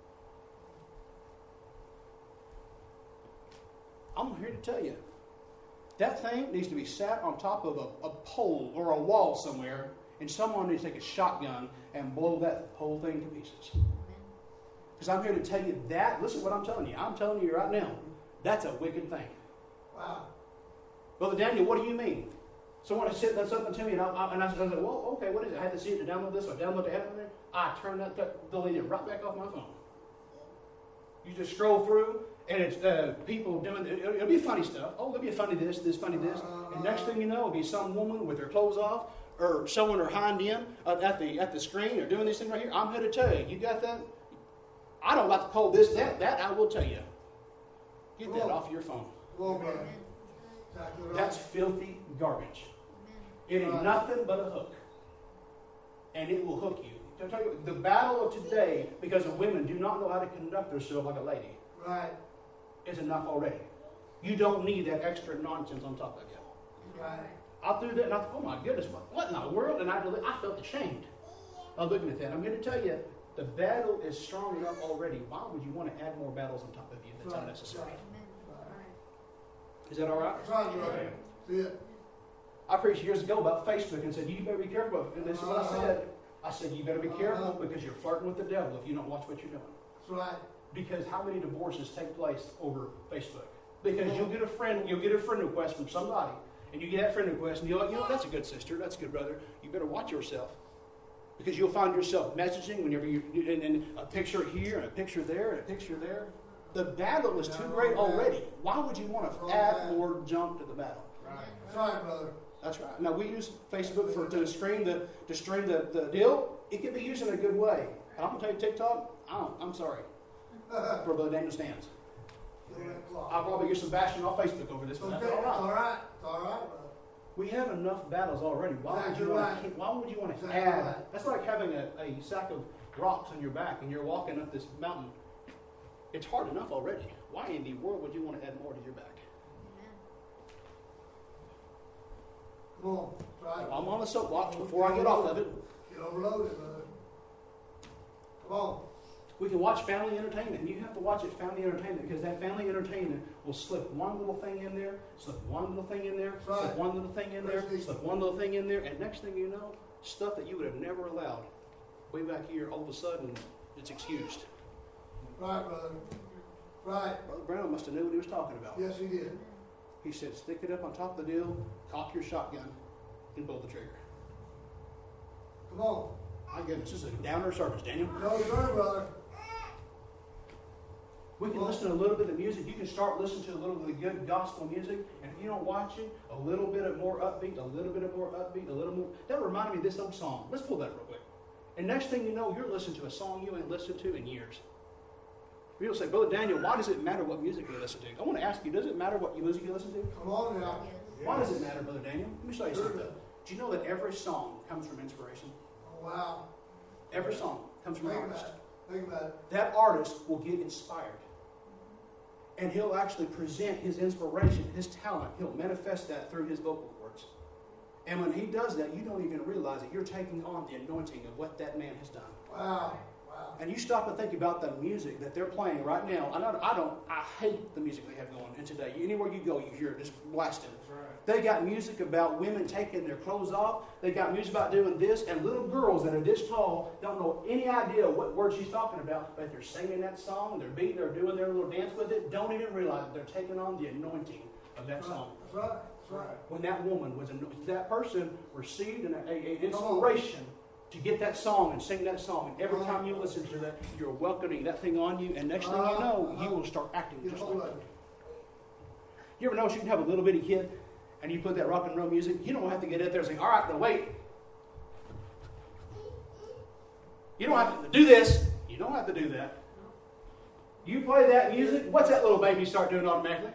I'm here to tell you, that thing needs to be sat on top of a pole or a wall somewhere, and someone needs to take a shotgun and blow that whole thing to pieces. Because I'm here to tell you that. Listen to what I'm telling you. I'm telling you right now, that's a wicked thing. Wow. Brother Daniel, what do you mean? Someone has said something to me, and I said, well, okay, what is it? I had to see it to download this, or download the app. I turned that, deleted it right back off my phone. You just scroll through, and it's people doing, it'll be funny stuff. Oh, there'll be funny this, funny this. And next thing you know, it'll be some woman with her clothes off, or showing her hind end at the screen, or doing this thing right here. I'm here to tell you, you got that? I don't like to call this, that I will tell you. Get that off your phone. Come on, brother. Exactly right. That's filthy garbage. It ain't nothing but a hook. And it will hook you. I'll tell you, the battle of today, because of women do not know how to conduct themselves like a lady, Right. is enough already. You don't need that extra nonsense on top of you. Right. I threw that and I thought, oh my goodness, what in the world? And I felt ashamed of looking at that. I'm going to tell you, the battle is strong enough already. Why would you want to add more battles on top of you that's unnecessary? Is that all right? That's right, brother. See it. I preached years ago about Facebook and said, you better be careful. And this is what I said. I said, you better be careful because you're flirting with the devil if you don't watch what you're doing. That's right. Because how many divorces take place over Facebook? Because you'll get a friend request from somebody, and you get that friend request, and you're like, that's a good sister, that's a good brother. You better watch yourself. Because you'll find yourself messaging whenever and a picture here, and a picture there, and a picture there. The battle is too great already. Why would you want to add more junk to the battle? Right. That's right, brother. That's right. Now, we use Facebook to stream the deal. It can be used in a good way. And I'm going to tell you, TikTok, I'm sorry. For Brother Daniel stands. I'll probably get some bashing off Facebook over this, but that's all right. All right. All right, brother. We have enough battles already. Why would you want to add? That's like having a sack of rocks on your back and you're walking up this mountain. It's hard enough already. Why in the world would you want to add more to your back? Come on. Right. I'm on the soapbox before I get off of it. Get overloaded, brother. Come on. We can watch family entertainment, and you have to watch it family entertainment because that family entertainment will slip one little thing in there, slip one little thing in there, slip one little thing in there, slip one little thing in there, and next thing you know, stuff that you would have never allowed way back here, all of a sudden, it's excused. Right, brother. Right. Brother Brown must have knew what he was talking about. Yes, he did. He said, stick it up on top of the deal, cock your shotgun, and pull the trigger. Come on. My goodness, this is a downer service, Daniel. No, sir, brother. We can listen to a little bit of music. You can start listening to a little bit of good gospel music, and if you don't watch it, a little bit of more upbeat, a little bit of more upbeat, a little more. That reminded me of this old song. Let's pull that real quick. And next thing you know, you're listening to a song you ain't listened to in years. People say, Brother Daniel, why does it matter what music you listen to? I want to ask you, does it matter what music you listen to? Come on now. Why does it matter, Brother Daniel? Let me show you something. Do you know that every song comes from inspiration? Oh, wow. Every song comes from an Think artist. about it. Think about it. That artist will get inspired. And he'll actually present his inspiration, his talent. He'll manifest that through his vocal cords. And when he does that, you don't even realize that you're taking on the anointing of what that man has done. Wow. And you stop and think about the music that they're playing right now. I hate the music they have going. And today, anywhere you go, you hear it just blasting. Right. They got music about women taking their clothes off. They got music about doing this. And little girls that are this tall don't know any idea what word she's talking about. But they're singing that song, they're beating, they're doing their little dance with it. Don't even realize that they're taking on the anointing of that song. That's right. That's right. When that woman that person received an inspiration to get that song and sing that song. And every time you listen to that, you're welcoming that thing on you. And next thing you know, you will start acting just like that. You ever notice you can have a little bitty kid and you put that rock and roll music? You don't have to get out there and say, all right, now wait. You don't have to do this. You don't have to do that. You play that music, what's that little baby start doing automatically?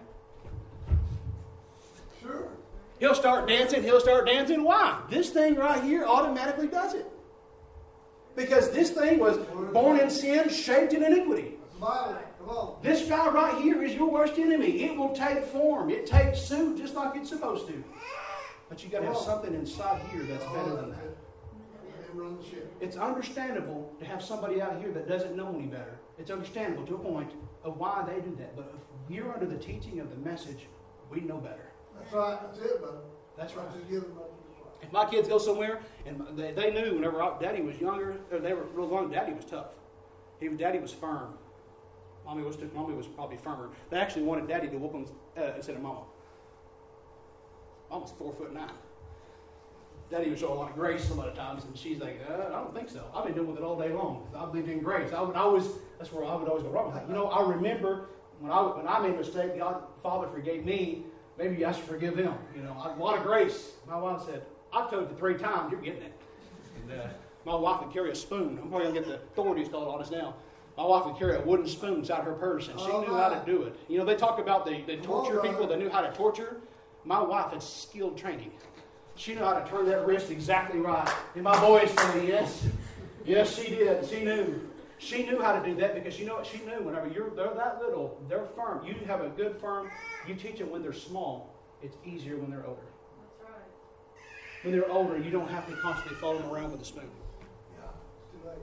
Sure. He'll start dancing. Why? This thing right here automatically does it. Because this thing was born in sin, shaped in iniquity. That's the Bible. Come on. This guy right here is your worst enemy. It will take form. It takes suit just like it's supposed to. But you got to have something inside here that's better than that. They run the ship. It's understandable to have somebody out here that doesn't know any better. It's understandable to a point of why they do that. But if we're under the teaching of the message, we know better. That's right. That's it, brother. That's right. Just give them what If my kids go somewhere, and they knew whenever Daddy was younger, or they were real young, Daddy was tough. Daddy was firm. Mommy was probably firmer. They actually wanted Daddy to whoop them instead of Mama. Mama's 4'9". Daddy would show a lot of grace a lot of times, and she's like, I don't think so. I've been dealing with it all day long. I believed in grace. That's where I would always go wrong. Like, I remember when I made a mistake, God, Father forgave me. Maybe I should forgive them. A lot of grace. My wife said, I've told you 3 times, you're getting it. And my wife would carry a spoon. I'm probably going to get the authorities called on us now. My wife would carry a wooden spoon inside her purse, and she knew how to do it. They talk about they torture people that knew how to torture. My wife had skilled training. She knew how to turn that wrist exactly right. And my boys say, yes. Yes, she did. She knew. She knew how to do that because you know what? She knew whenever they're that little, they're firm. You have a good firm. You teach them when they're small. It's easier when they're older. That's right. When they're older, you don't have to constantly follow them around with a spoon. Yeah, it's too late.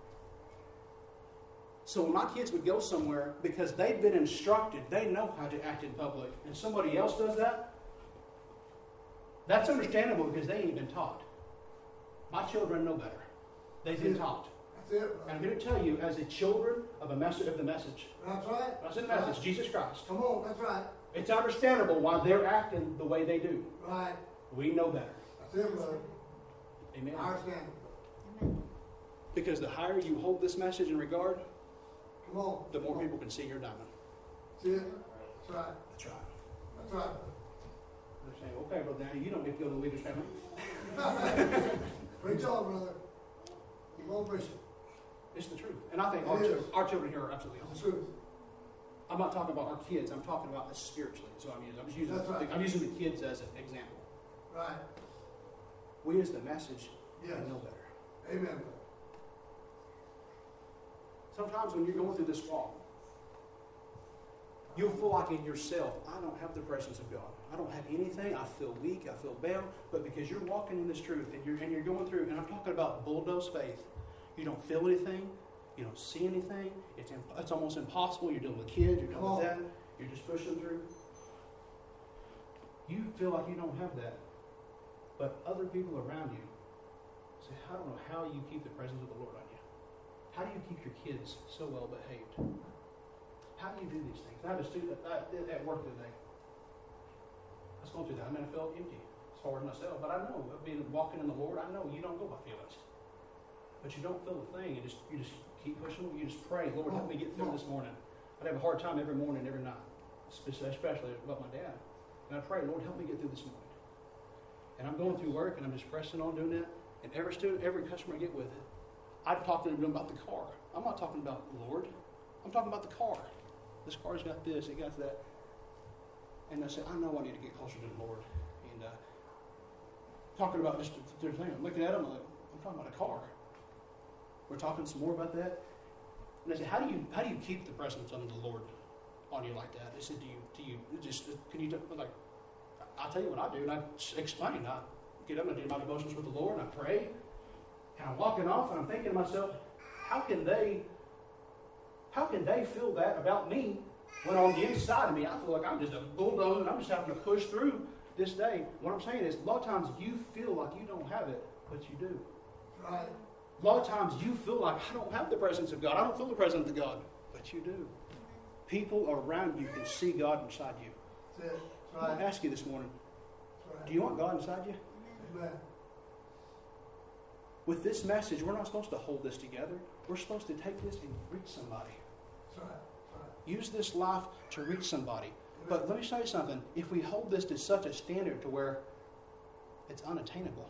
So when my kids would go somewhere, because they've been instructed, they know how to act in public, and somebody else does that, that's understandable because they ain't been taught. My children know better. They've been taught. That's it, And I'm brother. going to tell you, as a children of the message, That's right. I said the message, Jesus Christ. Come on, that's right. It's understandable why they're acting the way they do. Right. We know better. That's it, brother. Amen. I understand. Amen. Because the higher you hold this message in regard, Come on. the more people can see your diamond. That's it. That's right. That's right. That's right. They're saying, okay, brother, now you don't get to go to the leader's family. Preach on, brother. Keep on preaching. It's the truth. And I think It is. our children here are absolutely It's awesome. the truth. I'm not talking about our kids. I'm talking about us spiritually. So That's right. I'm using the kids as an example. Right. We as the message Yes. know better. Amen. Sometimes when you're going through this walk, you'll feel like in yourself, I don't have the presence of God. I don't have anything. I feel weak. I feel bound. But because you're walking in this truth and you're going through, and I'm talking about bulldoze faith. You don't feel anything. You don't see anything. It's almost impossible. You're dealing with kids. You're dealing with that. You're just pushing through. You feel like you don't have that. But other people around you say, I don't know how you keep the presence of the Lord on you. How do you keep your kids so well behaved? How do you do these things? I have a student at work today. I was going through that. I felt empty as far as myself. But I know, being walking in the Lord, I know you don't go by feelings. But you don't feel a thing. You just keep pushing. You just pray, Lord, help me get through this morning. I'd have a hard time every morning, every night, especially about my dad. And I pray, Lord, help me get through this morning. And I'm going through work, and I'm just pressing on doing that. And every customer I get with it, I'm talking to them about the car. I'm not talking about the Lord. I'm talking about the car. This car's got this, it got that. And I say, I know I need to get closer to the Lord. And talking about just the thing, I'm looking at them, I'm talking about a car. We're talking some more about that. And I said, how do you keep the presence of the Lord on you like that? I said, I'll tell you what I do, and I explain. I get up and I do my devotions with the Lord, and I pray, and I'm walking off, and I'm thinking to myself, how can they feel that about me when on the inside of me, I feel like I'm just a bulldozer, and I'm just having to push through this day. What I'm saying is, a lot of times you feel like you don't have it, but you do. Right. A lot of times you feel like, I don't have the presence of God. I don't feel the presence of God, but you do. People around you can see God inside you. That's it. I That's want right. to ask you this morning, That's right. do you want God inside you? Amen. With this message, we're not supposed to hold this together. We're supposed to take this and reach somebody. That's right. That's right. Use this life to reach somebody. But let me show you something. If we hold this to such a standard to where it's unattainable,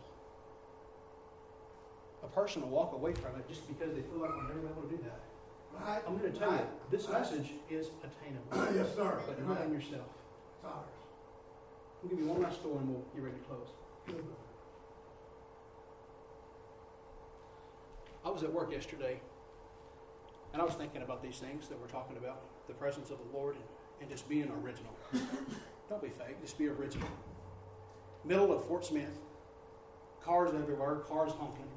a person will walk away from it just because they feel like they're never able to do that. Right. I'm going to tell you, Right. this Right. message is attainable, Yes, sir. but not in Amen. yourself. It's ours. I'll give you one last story and we'll get ready to close. Good. I was at work yesterday, and I was thinking about these things that we're talking about, the presence of the Lord and just being original. Don't be fake, just be original. Middle of Fort Smith, cars everywhere, cars honking.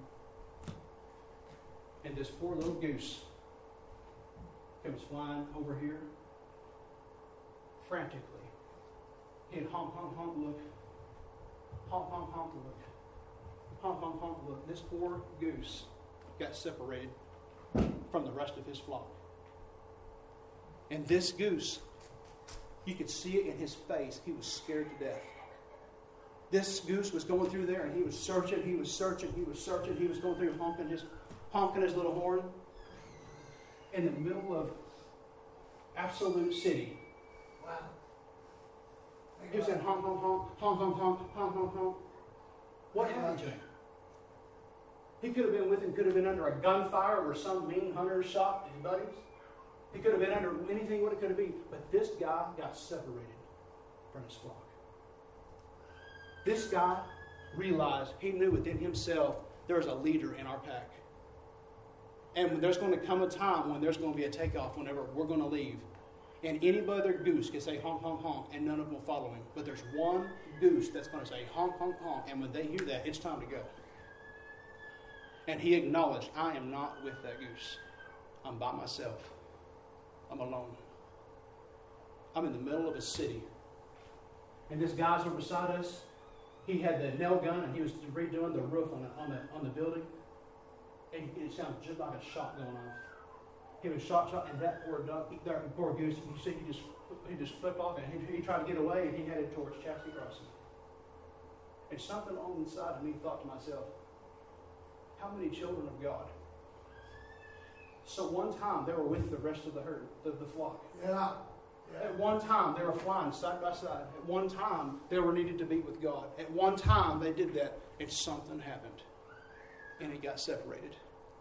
And this poor little goose comes flying over here frantically. He'd honk, honk, honk, look. Honk, honk, honk, look. Honk, honk, honk, look. This poor goose got separated from the rest of his flock. And this goose, you could see it in his face. He was scared to death. This goose was going through there, and he was searching, he was searching, he was searching. He was going through honking his little horn. In the middle of absolute city. Wow. He was saying honk, honk, honk, honk, honk, honk, honk, honk, honk. What happened to him? He could have been with him, could have been under a gunfire where some mean hunter shot his buddies. He could have been under anything what it could have been. But this guy got separated from his flock. This guy realized, he knew within himself, there's a leader in our pack. And there's going to come a time when there's going to be a takeoff whenever we're going to leave. And any other goose can say honk, honk, honk, and none of them will follow him. But there's one goose that's going to say honk, honk, honk, and when they hear that, it's time to go. And he acknowledged, I am not with that goose. I'm by myself. I'm alone. I'm in the middle of a city. And this guy's over beside us. He had the nail gun, and he was redoing the roof on the building. And it sounded just like a shot going off. He was shot, and that poor duck, that poor goose, you see, he just flipped off, and he tried to get away, and he headed towards Chastity Crossing. And something on the inside of me thought to myself, how many children of God? So one time they were with the rest of the herd, the flock. Yeah. At one time they were flying side by side. At one time they were needed to be with God. At one time they did that, and something happened, and it got separated.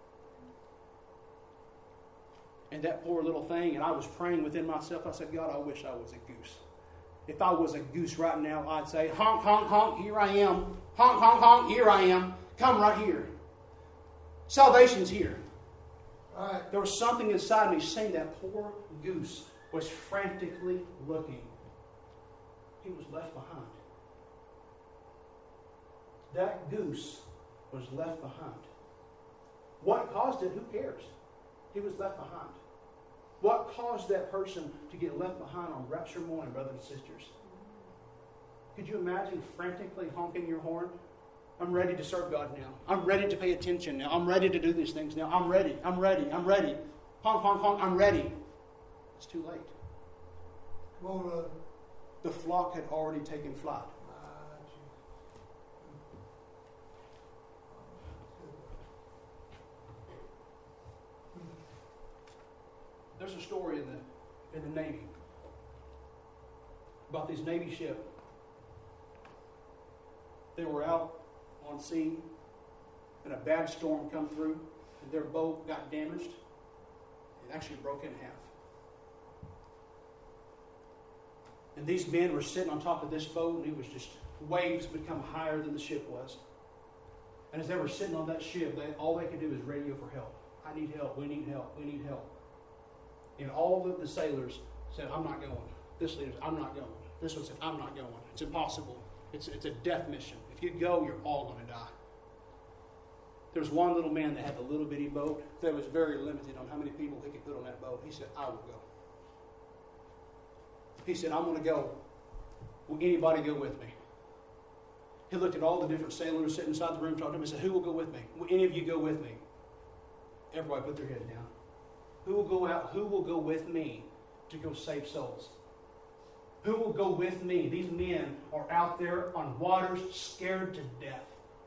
And that poor little thing, and I was praying within myself, I said, God, I wish I was a goose. If I was a goose right now, I'd say, honk, honk, honk, here I am. Honk, honk, honk, here I am. Come right here. Salvation's here. All right. There was something inside me saying that poor goose was frantically looking. He was left behind. That goose was left behind. What caused it? Who cares? He was left behind. What caused that person to get left behind on rapture morning, brothers and sisters? Could you imagine frantically honking your horn? I'm ready to serve God now. I'm ready to pay attention now. I'm ready to do these things now. I'm ready. I'm ready. I'm ready. Honk, honk, honk. I'm ready. It's too late. Come on, brother. The flock had already taken flight. There's a story in the Navy about this Navy ship. They were out on sea, and a bad storm come through, and their boat got damaged. It actually broke in half. And these men were sitting on top of this boat, and it was just waves become higher than the ship was. And as they were sitting on that ship, all they could do is radio for help. I need help. We need help. We need help. And all of the sailors said, I'm not going. This leader said, I'm not going. This one said, I'm not going. It's impossible. It's a death mission. If you go, you're all going to die. There was one little man that had a little bitty boat that was very limited on how many people he could put on that boat. He said, I will go. He said, I'm going to go. Will anybody go with me? He looked at all the different sailors sitting inside the room, talking to him, and said, who will go with me? Will any of you go with me? Everybody put their head down. Who will go out? Who will go with me to go save souls? Who will go with me? These men are out there on waters scared to death.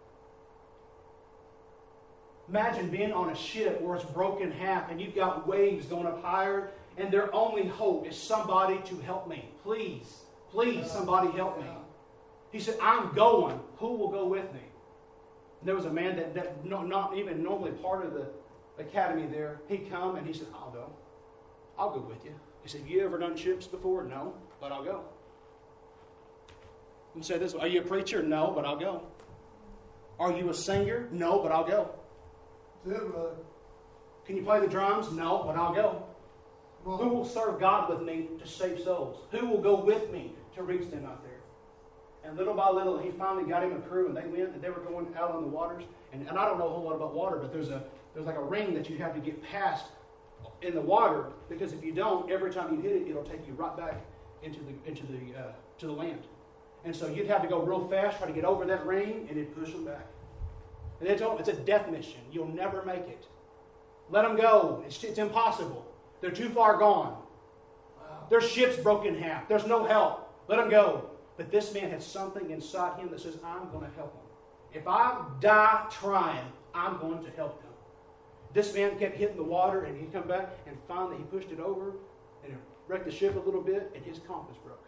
Imagine being on a ship where it's broken in half and you've got waves going up higher, and their only hope is somebody to help me. Please, please, somebody help me. He said, I'm going. Who will go with me? And there was a man that not even normally part of the academy there. He come and he said, I'll go. I'll go with you. He said, have you ever done ships before? No, but I'll go. And say this, are you a preacher? No, but I'll go. Are you a singer? No, but I'll go. That's it, brother. Can you play the drums? No, but I'll go. Come Who on. will serve God with me to save souls? Who will go with me to reach them out there? And little by little, he finally got him a crew, and they went, and they were going out on the waters. And I don't know a whole lot about water, but there's like a ring that you have to get past in the water, because if you don't, every time you hit it, it'll take you right back to the land. And so you'd have to go real fast, try to get over that ring, and it'd push them back. And it's a death mission. You'll never make it. Let them go. It's impossible. They're too far gone. Wow. Their ship's broken in half. There's no help. Let them go. But this man had something inside him that says, I'm going to help him. If I die trying, I'm going to help him. This man kept hitting the water, and he'd come back, and finally he pushed it over, and it wrecked the ship a little bit, and his compass broke.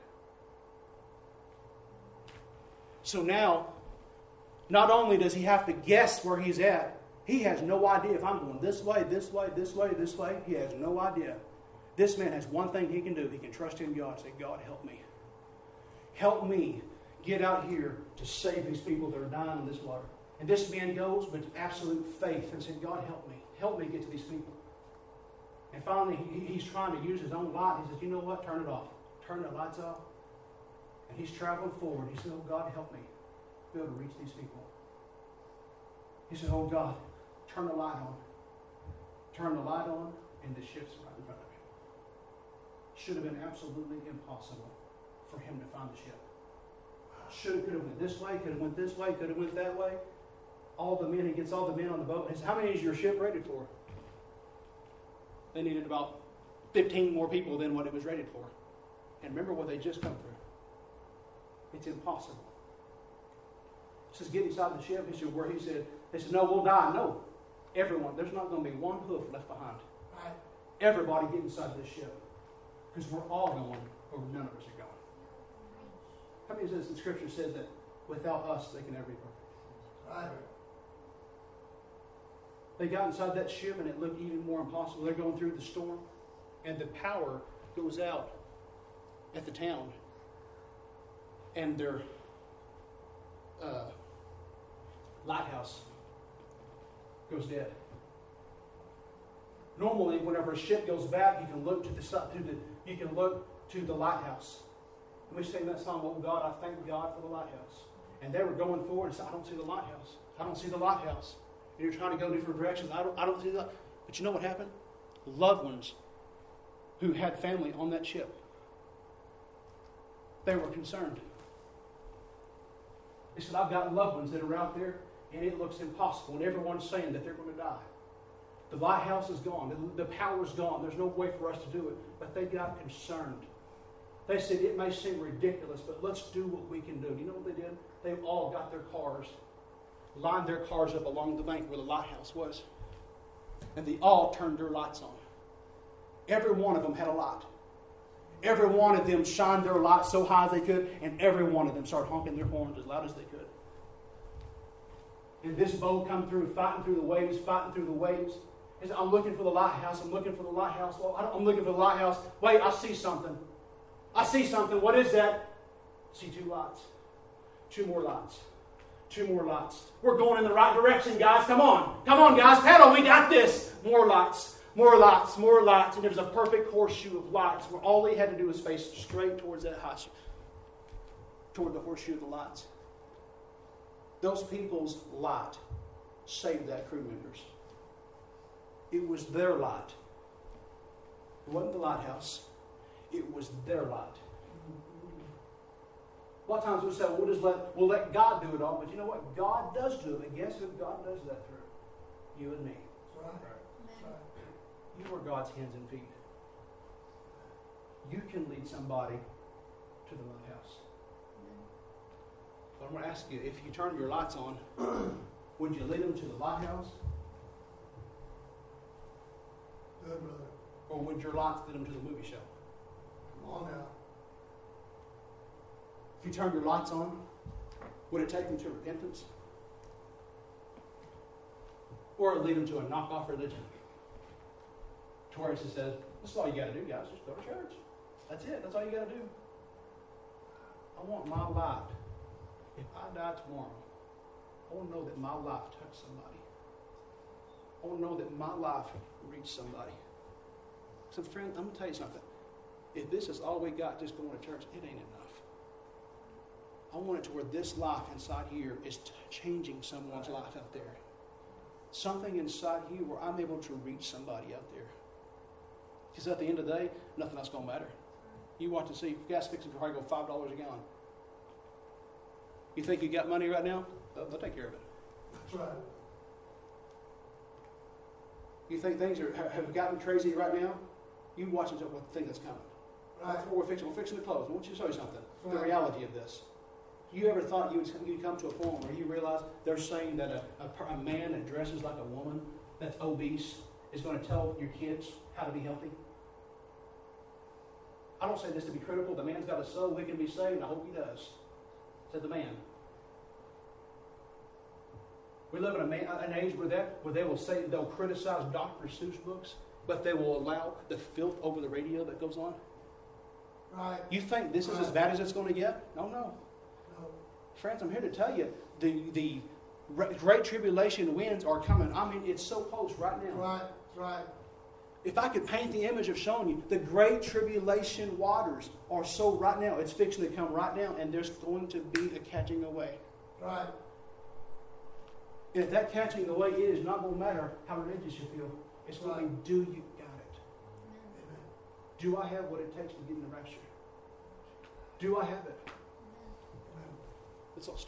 So now, not only does he have to guess where he's at, he has no idea if I'm going this way, this way, this way, this way. He has no idea. This man has one thing he can do. He can trust in God and say, God, help me. Help me get out here to save these people that are dying in this water. And this man goes with absolute faith and said, God, help me. Help me get to these people. And finally, he's trying to use his own light. He says, you know what? Turn it off. Turn the lights off. And he's traveling forward. He said, oh, God, help me be able to reach these people. He said, oh, God, turn the light on. Turn the light on, and the ship's right in front of him. Should have been absolutely impossible for him to find the ship. Could have went this way, could have went this way, could have went that way. He gets all the men on the boat. He says, how many is your ship rated for? They needed about 15 more people than what it was rated for. And remember what they just come through. It's impossible. He says, get inside the ship. He said, they said, no, we'll die. No. Everyone. There's not going to be one hoof left behind. Right. Everybody get inside this ship. Because we're all going, or none of us are going. How many says the scripture says that without us they can never be perfect? Right. They got inside that ship and it looked even more impossible. They're going through the storm and the power goes out at the town. And their lighthouse goes dead. Normally, whenever a ship goes back, you can look to the lighthouse. And we sing that song, oh God, I thank God for the lighthouse. And they were going forward and said, I don't see the lighthouse. I don't see the lighthouse. And you're trying to go different directions. I don't see that. But you know what happened? Loved ones who had family on that ship, they were concerned. They said, I've got loved ones that are out there, and it looks impossible. And everyone's saying that they're going to die. The lighthouse is gone. The power's gone. There's no way for us to do it. But they got concerned. They said, it may seem ridiculous, but let's do what we can do. Do you know what they did? They all got their cars, lined their cars up along the bank where the lighthouse was. And they all turned their lights on. Every one of them had a light. Every one of them shined their light so high as they could, and every one of them started honking their horns as loud as they could. And this boat come through, fighting through the waves. He said, I'm looking for the lighthouse. Well, I'm looking for the lighthouse. Wait, I see something. What is that? I see 2 lights. 2 more lights. 2 more lights. We're going in the right direction, guys. Come on, guys. Pedal. We got this. More lights. And there was a perfect horseshoe of lights where all they had to do was face straight towards that toward the horseshoe of the lights. Those people's light saved that crew members. It was their light. It wasn't the lighthouse. It was their light. A lot of times we say, we'll let God do it all. But you know what? God does do it. And guess who God does that through? You and me. That's right. That's right. You are God's hands and feet. You can lead somebody to the lighthouse. But I'm going to ask you, if you turn your lights on, would you lead them to the lighthouse? Good, brother. Or would your lights lead them to the movie show? Come on now. If you turn your lights on, would it take them to repentance? Or lead them to a knockoff religion? To where it just says, this is all you got to do, guys. Just go to church. That's it. That's all you got to do. I want my life. If I die tomorrow, I want to know that my life touched somebody. I want to know that my life reached somebody. So, friend, I'm going to tell you something. If this is all we got just going to church, it ain't enough. I want it to where this life inside here is changing someone's life out there. Something inside here where I'm able to reach somebody out there. Because at the end of the day, nothing else going to matter. You watch and see, gas fixing to probably go $5 a gallon. You think you got money right now? They'll take care of it. That's right. You think things have gotten crazy right now? You watch and see what thing that's coming. Right. That's what we're fixing to close. I want you to show you something. The Right. reality of this. You ever thought you'd come to a point where you realize they're saying that a man that dresses like a woman that's obese is going to tell your kids how to be healthy? I don't say this to be critical. The man's got a soul. He can be saved. I hope he does. Said the man. We live in an age where they will say they'll criticize Dr. Seuss books, but they will allow the filth over the radio that goes on. Right. You think this is as bad as it's going to get? No. No. Friends, I'm here to tell you, the great tribulation winds are coming. I mean, it's so close right now. Right. Right. If I could paint the image of showing you, the great tribulation waters are so right now. It's fixing to come right now, and there's going to be a catching away. Right. And if that catching away is not going to matter how religious you feel, it's going to be, do you got it? Amen. Do I have what it takes to get in the rapture? Do I have it? Amen. Let's all stand.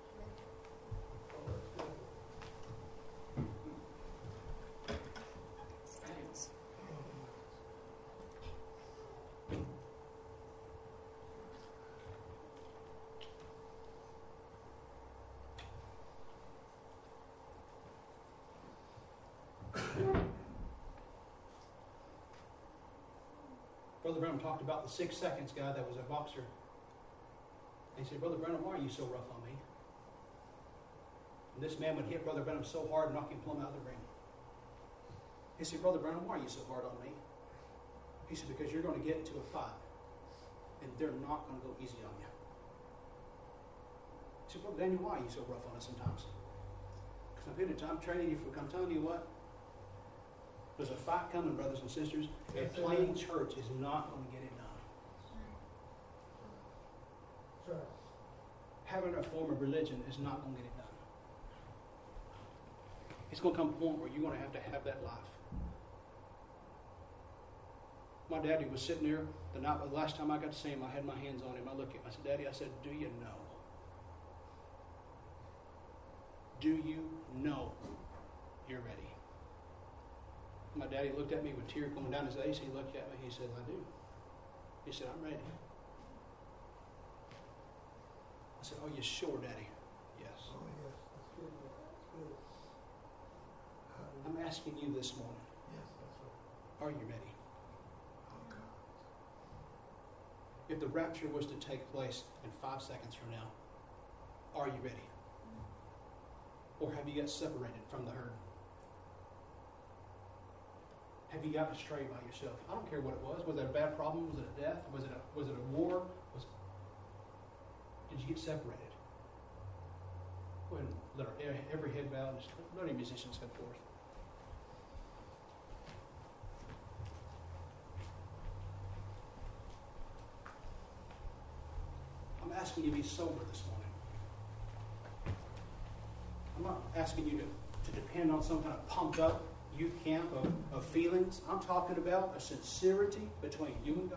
Brother Branham talked about the 6 seconds guy that was a boxer. And he said, Brother Branham, why are you so rough on me? And this man would hit Brother Branham so hard and knock him plumb out of the ring. He said, Brother Branham, why are you so hard on me? He said, because you're going to get into a fight, and they're not going to go easy on you. He said, Brother Daniel, why are you so rough on us sometimes? Because I'm training you for, I'm telling you what, there's a fight coming, brothers and sisters, and playing church is not going to get it done. That's right. Having a form of religion is not going to get it done. It's going to come a point where you're going to have that life. My daddy was sitting there the last time I got to see him. I had my hands on him. I looked at him. I said, Daddy, I said, do you know? Do you know you're ready? My daddy looked at me with tears going down his face. He looked at me. He said, I do. He said, I'm ready. I said, oh, you sure, Daddy? Yes. Oh, yes. That's good. That's good. I'm asking you this morning, Yes, that's right. are you ready? Oh, God. If the rapture was to take place in 5 seconds from now, are you ready? Or have you got separated from the herd? Have you gotten astray by yourself? I don't care what it was. Was it a bad problem? Was it a death? Was it a war? Did you get separated? Go ahead and let every head bow and just let any musicians come forth. I'm asking you to be sober this morning. I'm not asking you to depend on some kind of pumped up youth camp of feelings. I'm talking about a sincerity between you and God.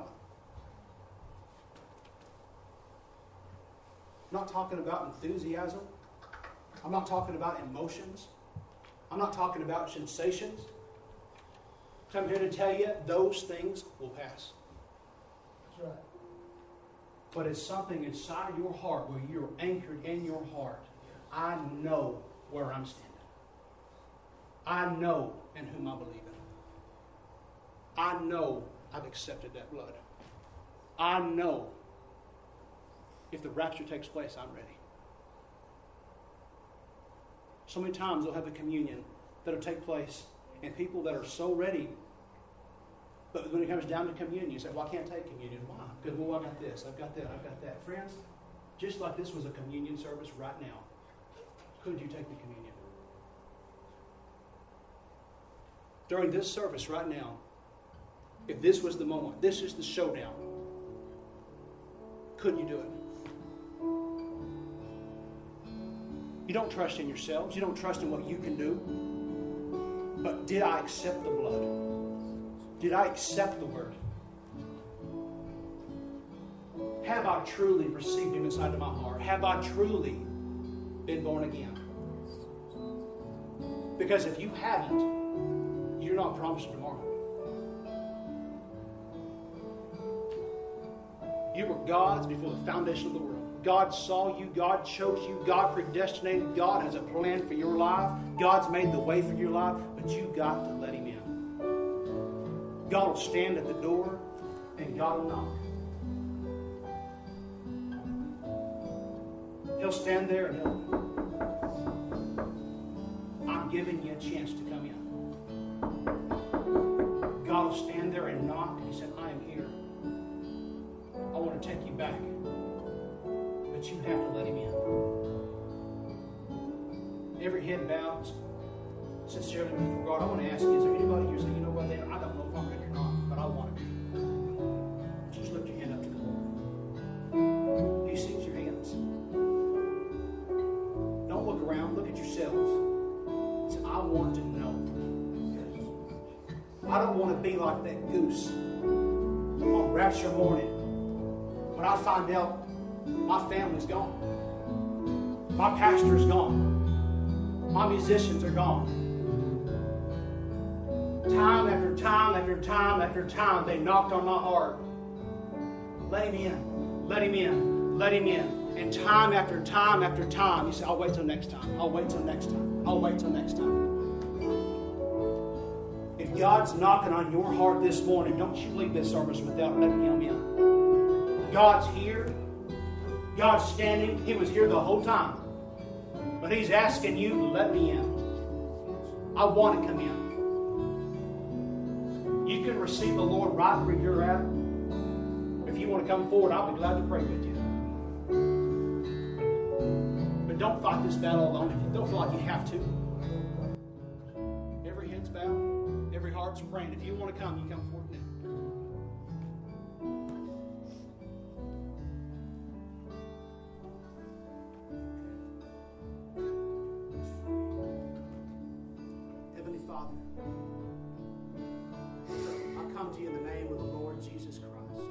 I'm not talking about enthusiasm. I'm not talking about emotions. I'm not talking about sensations. So I'm here to tell you those things will pass. That's right. But it's something inside your heart where you're anchored in your heart. I know where I'm standing. I know in whom I believe in. I know I've accepted that blood. I know if the rapture takes place, I'm ready. So many times they'll have a communion that'll take place, and people that are so ready, but when it comes down to communion, you say, well, I can't take communion. Why? Because, well, I got this, I've got that, I've got that. Friends, just like this was a communion service right now, could you take the communion? during this service right now, if this was the moment, this is the showdown, could you do it? You don't trust in yourselves. You don't trust in what you can do. But did I accept the blood? Did I accept the word? Have I truly received Him inside of my heart? Have I truly been born again? Because if you haven't, you're not promised tomorrow. You were God's before the foundation of the world. God saw you. God chose you. God predestinated. God has a plan for your life. God's made the way for your life, but you got to let Him in. God will stand at the door, and God will knock. He'll stand there and I'm giving you a chance to come in. God will stand there and knock, and He said, I am here. I want to take you back. But you have to let Him in. Every head bowed, sincerely before God. I want to ask you, is there anybody here saying, you know what, I don't know if I'm ready or not, but I want to be. Just lift your hand up to the Lord. He sees your hands. Don't look around, look at yourselves. Say, I want to know. I don't want to be like that goose on rapture morning when I find out my family's gone. My pastor's gone. My musicians are gone. Time after time after time after time, they knocked on my heart. Let Him in. Let Him in. Let Him in. And time after time after time, you say, I'll wait till next time. I'll wait till next time. I'll wait till next time. If God's knocking on your heart this morning, don't you leave this service without letting Him in. God's here. God's standing. He was here the whole time. But He's asking you to let me in. I want to come in. You can receive the Lord right where you're at. If you want to come forward, I'll be glad to pray with you. But don't fight this battle alone. If you don't feel like you have to. Every head's bowed. Every heart's praying. If you want to come, you come forward now. Father, I come to you in the name of the Lord Jesus Christ.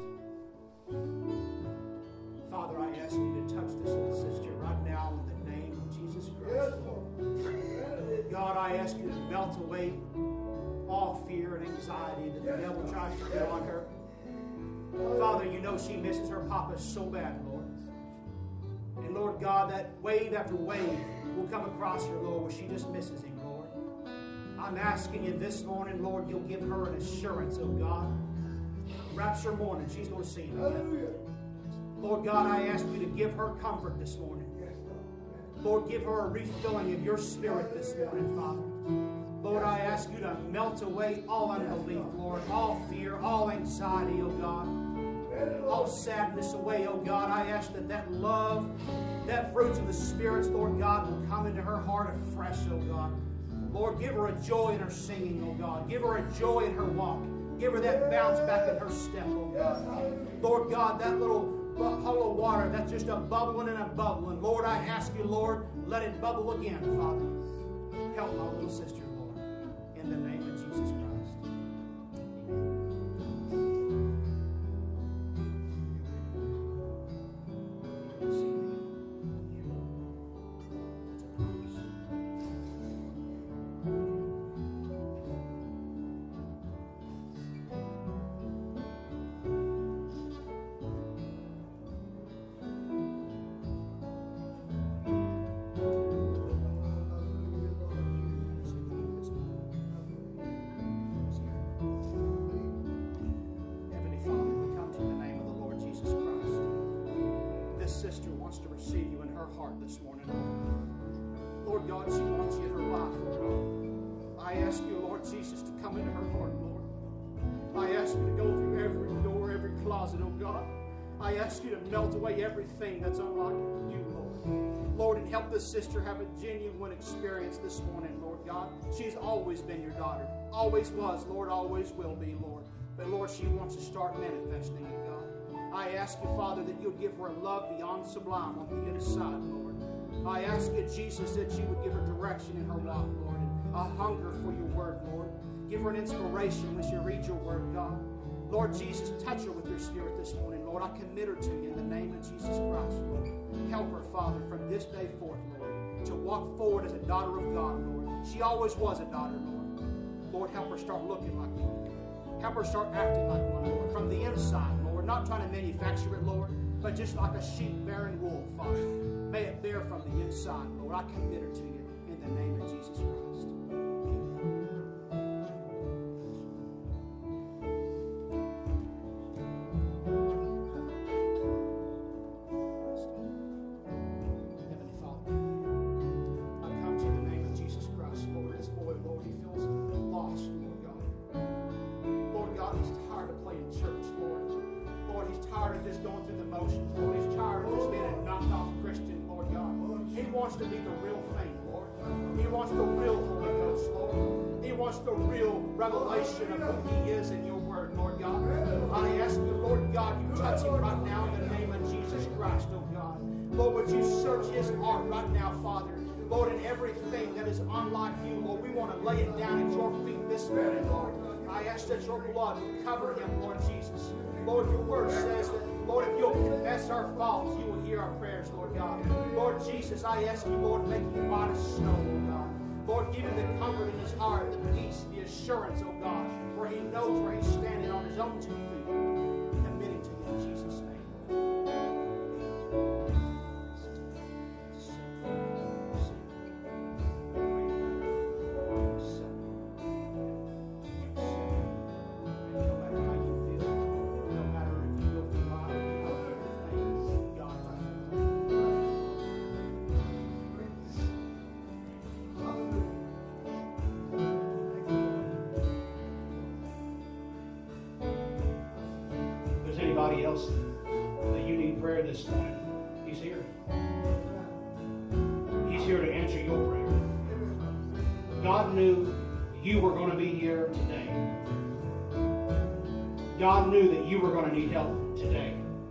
Father, I ask you to touch this little sister right now in the name of Jesus Christ. God, I ask you to melt away all fear and anxiety that the devil tries to put on her. Father, you know she misses her papa so bad, Lord. And Lord God, that wave after wave will come across her, Lord, where she just misses him, Lord. I'm asking you this morning, Lord, you'll give her an assurance, oh God. Rapture morning, she's going to see him again. Lord God, I ask you to give her comfort this morning. Lord, give her a refilling of your spirit this morning, Father. Lord, I ask you to melt away all unbelief, Lord, all fear, all anxiety, oh God. All sadness away, oh God. I ask that love, that fruits of the spirits, Lord God, will come into her heart afresh, oh God. Lord, give her a joy in her singing, oh God. Give her a joy in her walk. Give her that bounce back in her step, oh God. Lord God, that little hollow water that's just a bubbling and a bubbling. Lord, I ask you, Lord, let it bubble again, Father. Help my little sister, Lord, in the name of Jesus Christ. This morning, Lord God, she wants you in her life, Lord. I ask you, Lord Jesus, to come into her heart, Lord. I ask you to go through every door, every closet, oh God. I ask you to melt away everything that's unlike you, Lord. Lord, and help this sister have a genuine experience this morning, Lord God. She's always been your daughter. Always was, Lord, always will be, Lord. But Lord, she wants to start manifesting it, God. I ask you, Father, that you'll give her a love beyond sublime on the inside, Lord. I ask you, Jesus, that you would give her direction in her walk, Lord, and a hunger for your word, Lord. Give her an inspiration when she reads your word, God. Lord Jesus, touch her with your spirit this morning, Lord. I commit her to you in the name of Jesus Christ, Lord. Help her, Father, from this day forth, Lord, to walk forward as a daughter of God, Lord. She always was a daughter, Lord. Lord, help her start looking like one. Help her start acting like one, Lord, from the inside, Lord. Not trying to manufacture it, Lord, but just like a sheep bearing wool, Father. May it bear from the inside, Lord. I commit her to you in the name of Jesus Christ. Wants to be the real thing, Lord. He wants the real Holy Ghost, Lord. He wants the real revelation of who He is in your word, Lord God. I ask you, Lord God, you touch him right now in the name of Jesus Christ, oh God. Lord, would you search his heart right now, Father. Lord, in everything that is unlike you, Lord, we want to lay it down at your feet this morning, Lord. I ask that your blood would cover him, Lord Jesus. Lord, your word says that, Lord, if you'll confess our faults, you will hear our prayers, Lord God. Lord Jesus, I ask you, Lord, make him white as snow, Lord God. Lord, give him the comfort in his heart, the peace, the assurance, oh God, where he knows where he's standing on his own 2 feet, committing to you in Jesus' name. Else that you need prayer this morning, he's here. He's here to answer your prayer. God knew you were going to be here today. God knew that you were going to need help today.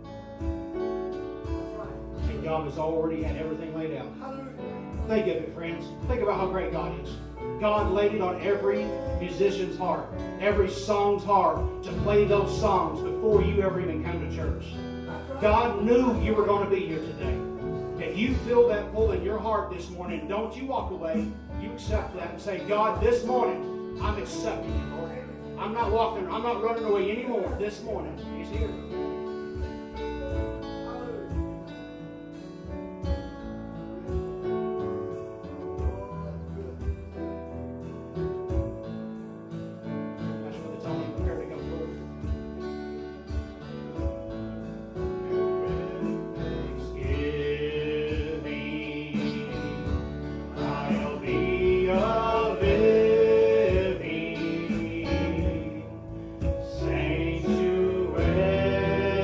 And God has already had everything laid out. Think of it, friends. Think about how great God is. God laid it on every musician's heart, every song's heart, to play those songs before you ever even come to church. God knew you were going to be here today. If you feel that pull in your heart this morning, don't you walk away. You accept that and say, God, this morning, I'm accepting it, Lord. I'm not walking, I'm not running away anymore. This morning, he's here. Sanctuary.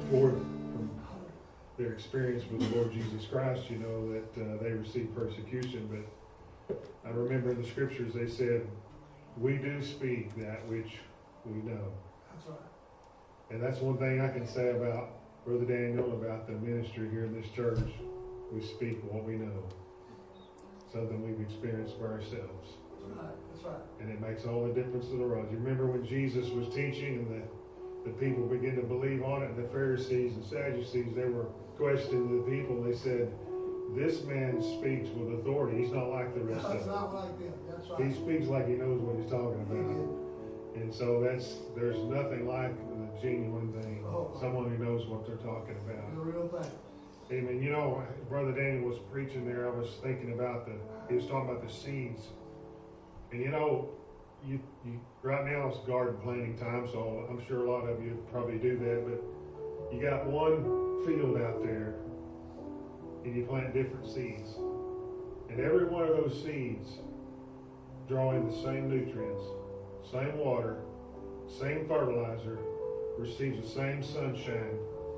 forth from their experience with the Lord Jesus Christ, you know, that they received persecution. But I remember in the scriptures they said, we do speak that which we know. That's right. And that's one thing I can say about Brother Daniel, about the ministry here in this church. We speak what we know. Something we've experienced for ourselves. That's right. That's right. And it makes all the difference in the world. You remember when Jesus was teaching and the people began to believe on it, and the Pharisees and Sadducees, they were questioning the people. They said, this man speaks with authority. He's not like the rest of That's them. not like them. That's right. He speaks like he knows what he's talking about. And so there's nothing like the genuine thing. Someone who knows what they're talking about. The real thing. Amen. You know, Brother Daniel was preaching there. I was thinking about he was talking about the seeds. And you know, you right now it's garden planting time, so I'm sure a lot of you probably do that, but you got one field out there and you plant different seeds. And every one of those seeds draw in the same nutrients, same water, same fertilizer, receives the same sunshine.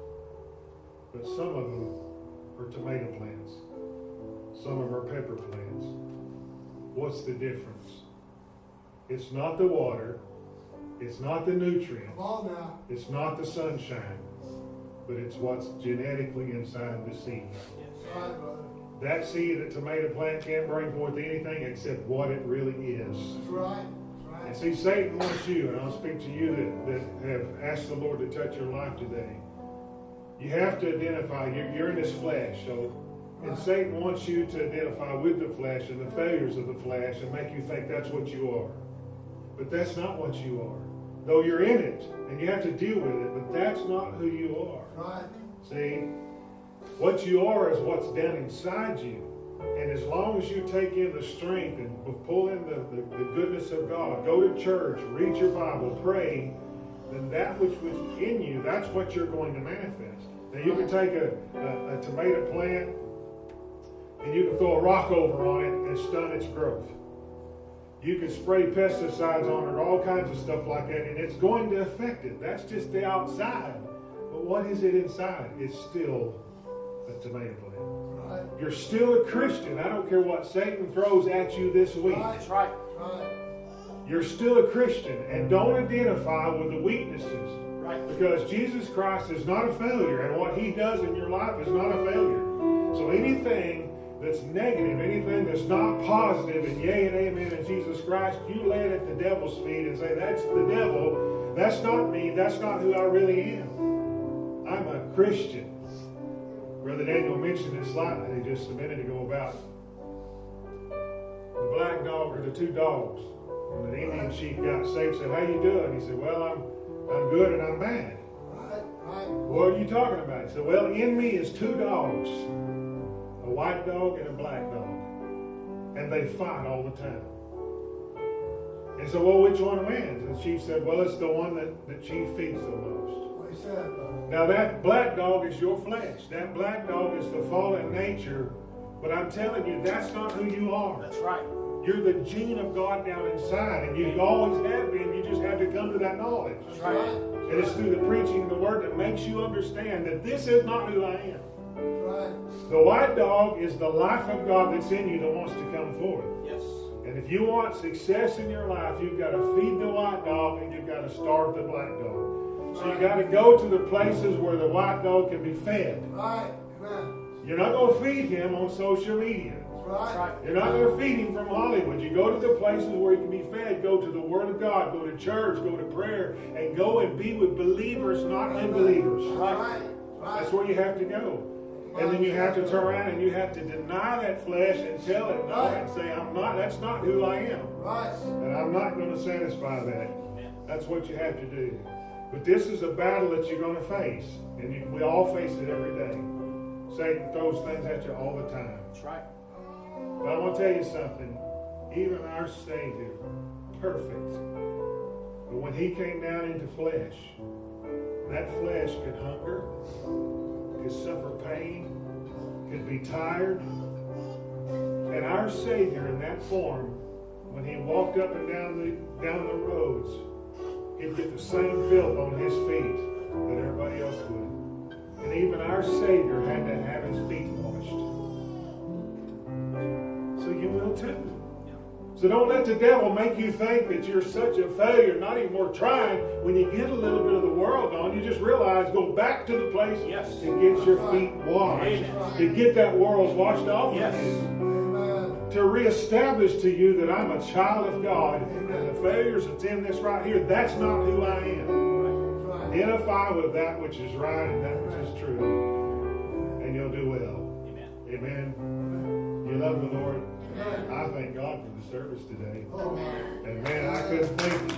But some of them are tomato plants. Some of them are pepper plants. What's the difference? It's not the water. It's not the nutrients. Come on now. It's not the sunshine. But it's what's genetically inside the seed. That's right, brother. That seed, the tomato plant can't bring forth anything except what it really is. That's right. That's right. And see, Satan wants you, and I'll speak to you that have asked the Lord to touch your life today. You have to identify, you're in this flesh, and Satan wants you to identify with the flesh and the failures of the flesh and make you think that's what you are. But that's not what you are. Though you're in it, and you have to deal with it, but that's not who you are. Right. See, what you are is what's down inside you. And as long as you take in the strength and pull in the goodness of God, go to church, read your Bible, pray, then that which was in you, that's what you're going to manifest. Now you can take a tomato plant and you can throw a rock over on it and stun its growth. You can spray pesticides on it, all kinds of stuff like that, and it's going to affect it. That's just the outside. But what is it inside? It's still a tomato plant. Right. You're still a Christian. I don't care what Satan throws at you this week. That's right. Right. You're still a Christian, and don't identify with the weaknesses. Right. Because Jesus Christ is not a failure, and what he does in your life is not a failure. So anything that's negative, anything that's not positive, and yea and amen in Jesus Christ, you lay it at the devil's feet and say, that's the devil. That's not me. That's not who I really am. I'm a Christian. Brother Daniel mentioned it slightly just a minute ago about the black dog or the two dogs. When the Indian chief got saved, said, how you doing? He said, well, I'm good and I'm bad. Right. Right. What are you talking about? He said, well, in me is two dogs, a white dog and a black dog. And they fight all the time. And so, well, which one wins? And the chief said, well, it's the one that the chief feeds the most. What he said, brother. Now, that black dog is your flesh. That black dog is the fallen nature. But I'm telling you, that's not who you are. That's right. You're the gene of God down inside, and you always have been. You just have to come to that knowledge. That's right. And it's through the preaching of the word that makes you understand that this is not who I am. That's right. The white dog is the life of God that's in you that wants to come forth. Yes. And if you want success in your life, you've got to feed the white dog and you've got to starve the black dog. So you've got to go to the places where the white dog can be fed. Right. Amen. You're not going to feed him on social media. That's right. You're not going to feed him from Hollywood. You go to the places where he can be fed. Go to the Word of God. Go to church. Go to prayer. And go and be with believers, not unbelievers. Right. Right. That's where you have to go. And then you have to turn around and you have to deny that flesh and tell it no and say, that's not who I am. Right. And I'm not going to satisfy that. That's what you have to do. But this is a battle that you're going to face. And we all face it every day. Satan throws things at you all the time. That's right. But I want to tell you something. Even our Savior, perfect. But when he came down into flesh, that flesh could hunger, could suffer pain, could be tired. And our Savior in that form, when he walked up and down the roads, he'd get the same filth on his feet that everybody else would. And even our Savior had to have his feet washed. So you will too. So don't let the devil make you think that you're such a failure, not even worth trying. When you get a little bit of the world on, you just realize, go back to the place to get your feet washed. Amen. To get that world washed off of Yes. you. Amen. To reestablish to you that I'm a child of God. And the failures that's in this right here, that's not who I am. That's right. Identify with that which is right and that which is true. And you'll do well. Amen. Amen. You love the Lord. Amen. I thank God for the service today. Oh, my. And man, I couldn't think.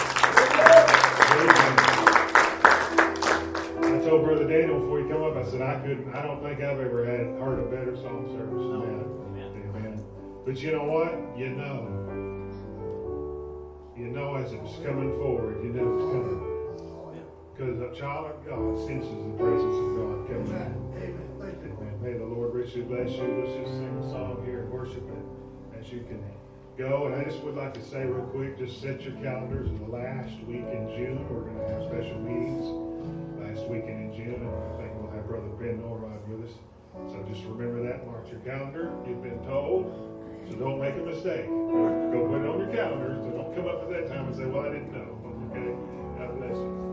I told Brother Daniel before he come up, I said, I don't think I've ever heard a better song service than that. Amen. But you know what? You know as it was coming forward, you know it's coming. Because a child of God senses the presence of God coming in. Amen. Thank you. Amen. May the Lord richly bless you. Let's just sing a song here and worship it as you can go. And I just would like to say real quick, just set your calendars. The last week in June, we're going to have special meetings. Last weekend in June, and I think we'll have Brother Ben Norrod with us. So just remember that. Mark your calendar. You've been told. So don't make a mistake. Go put it on your calendar. So don't come up at that time and say, well, I didn't know. Okay? God bless you.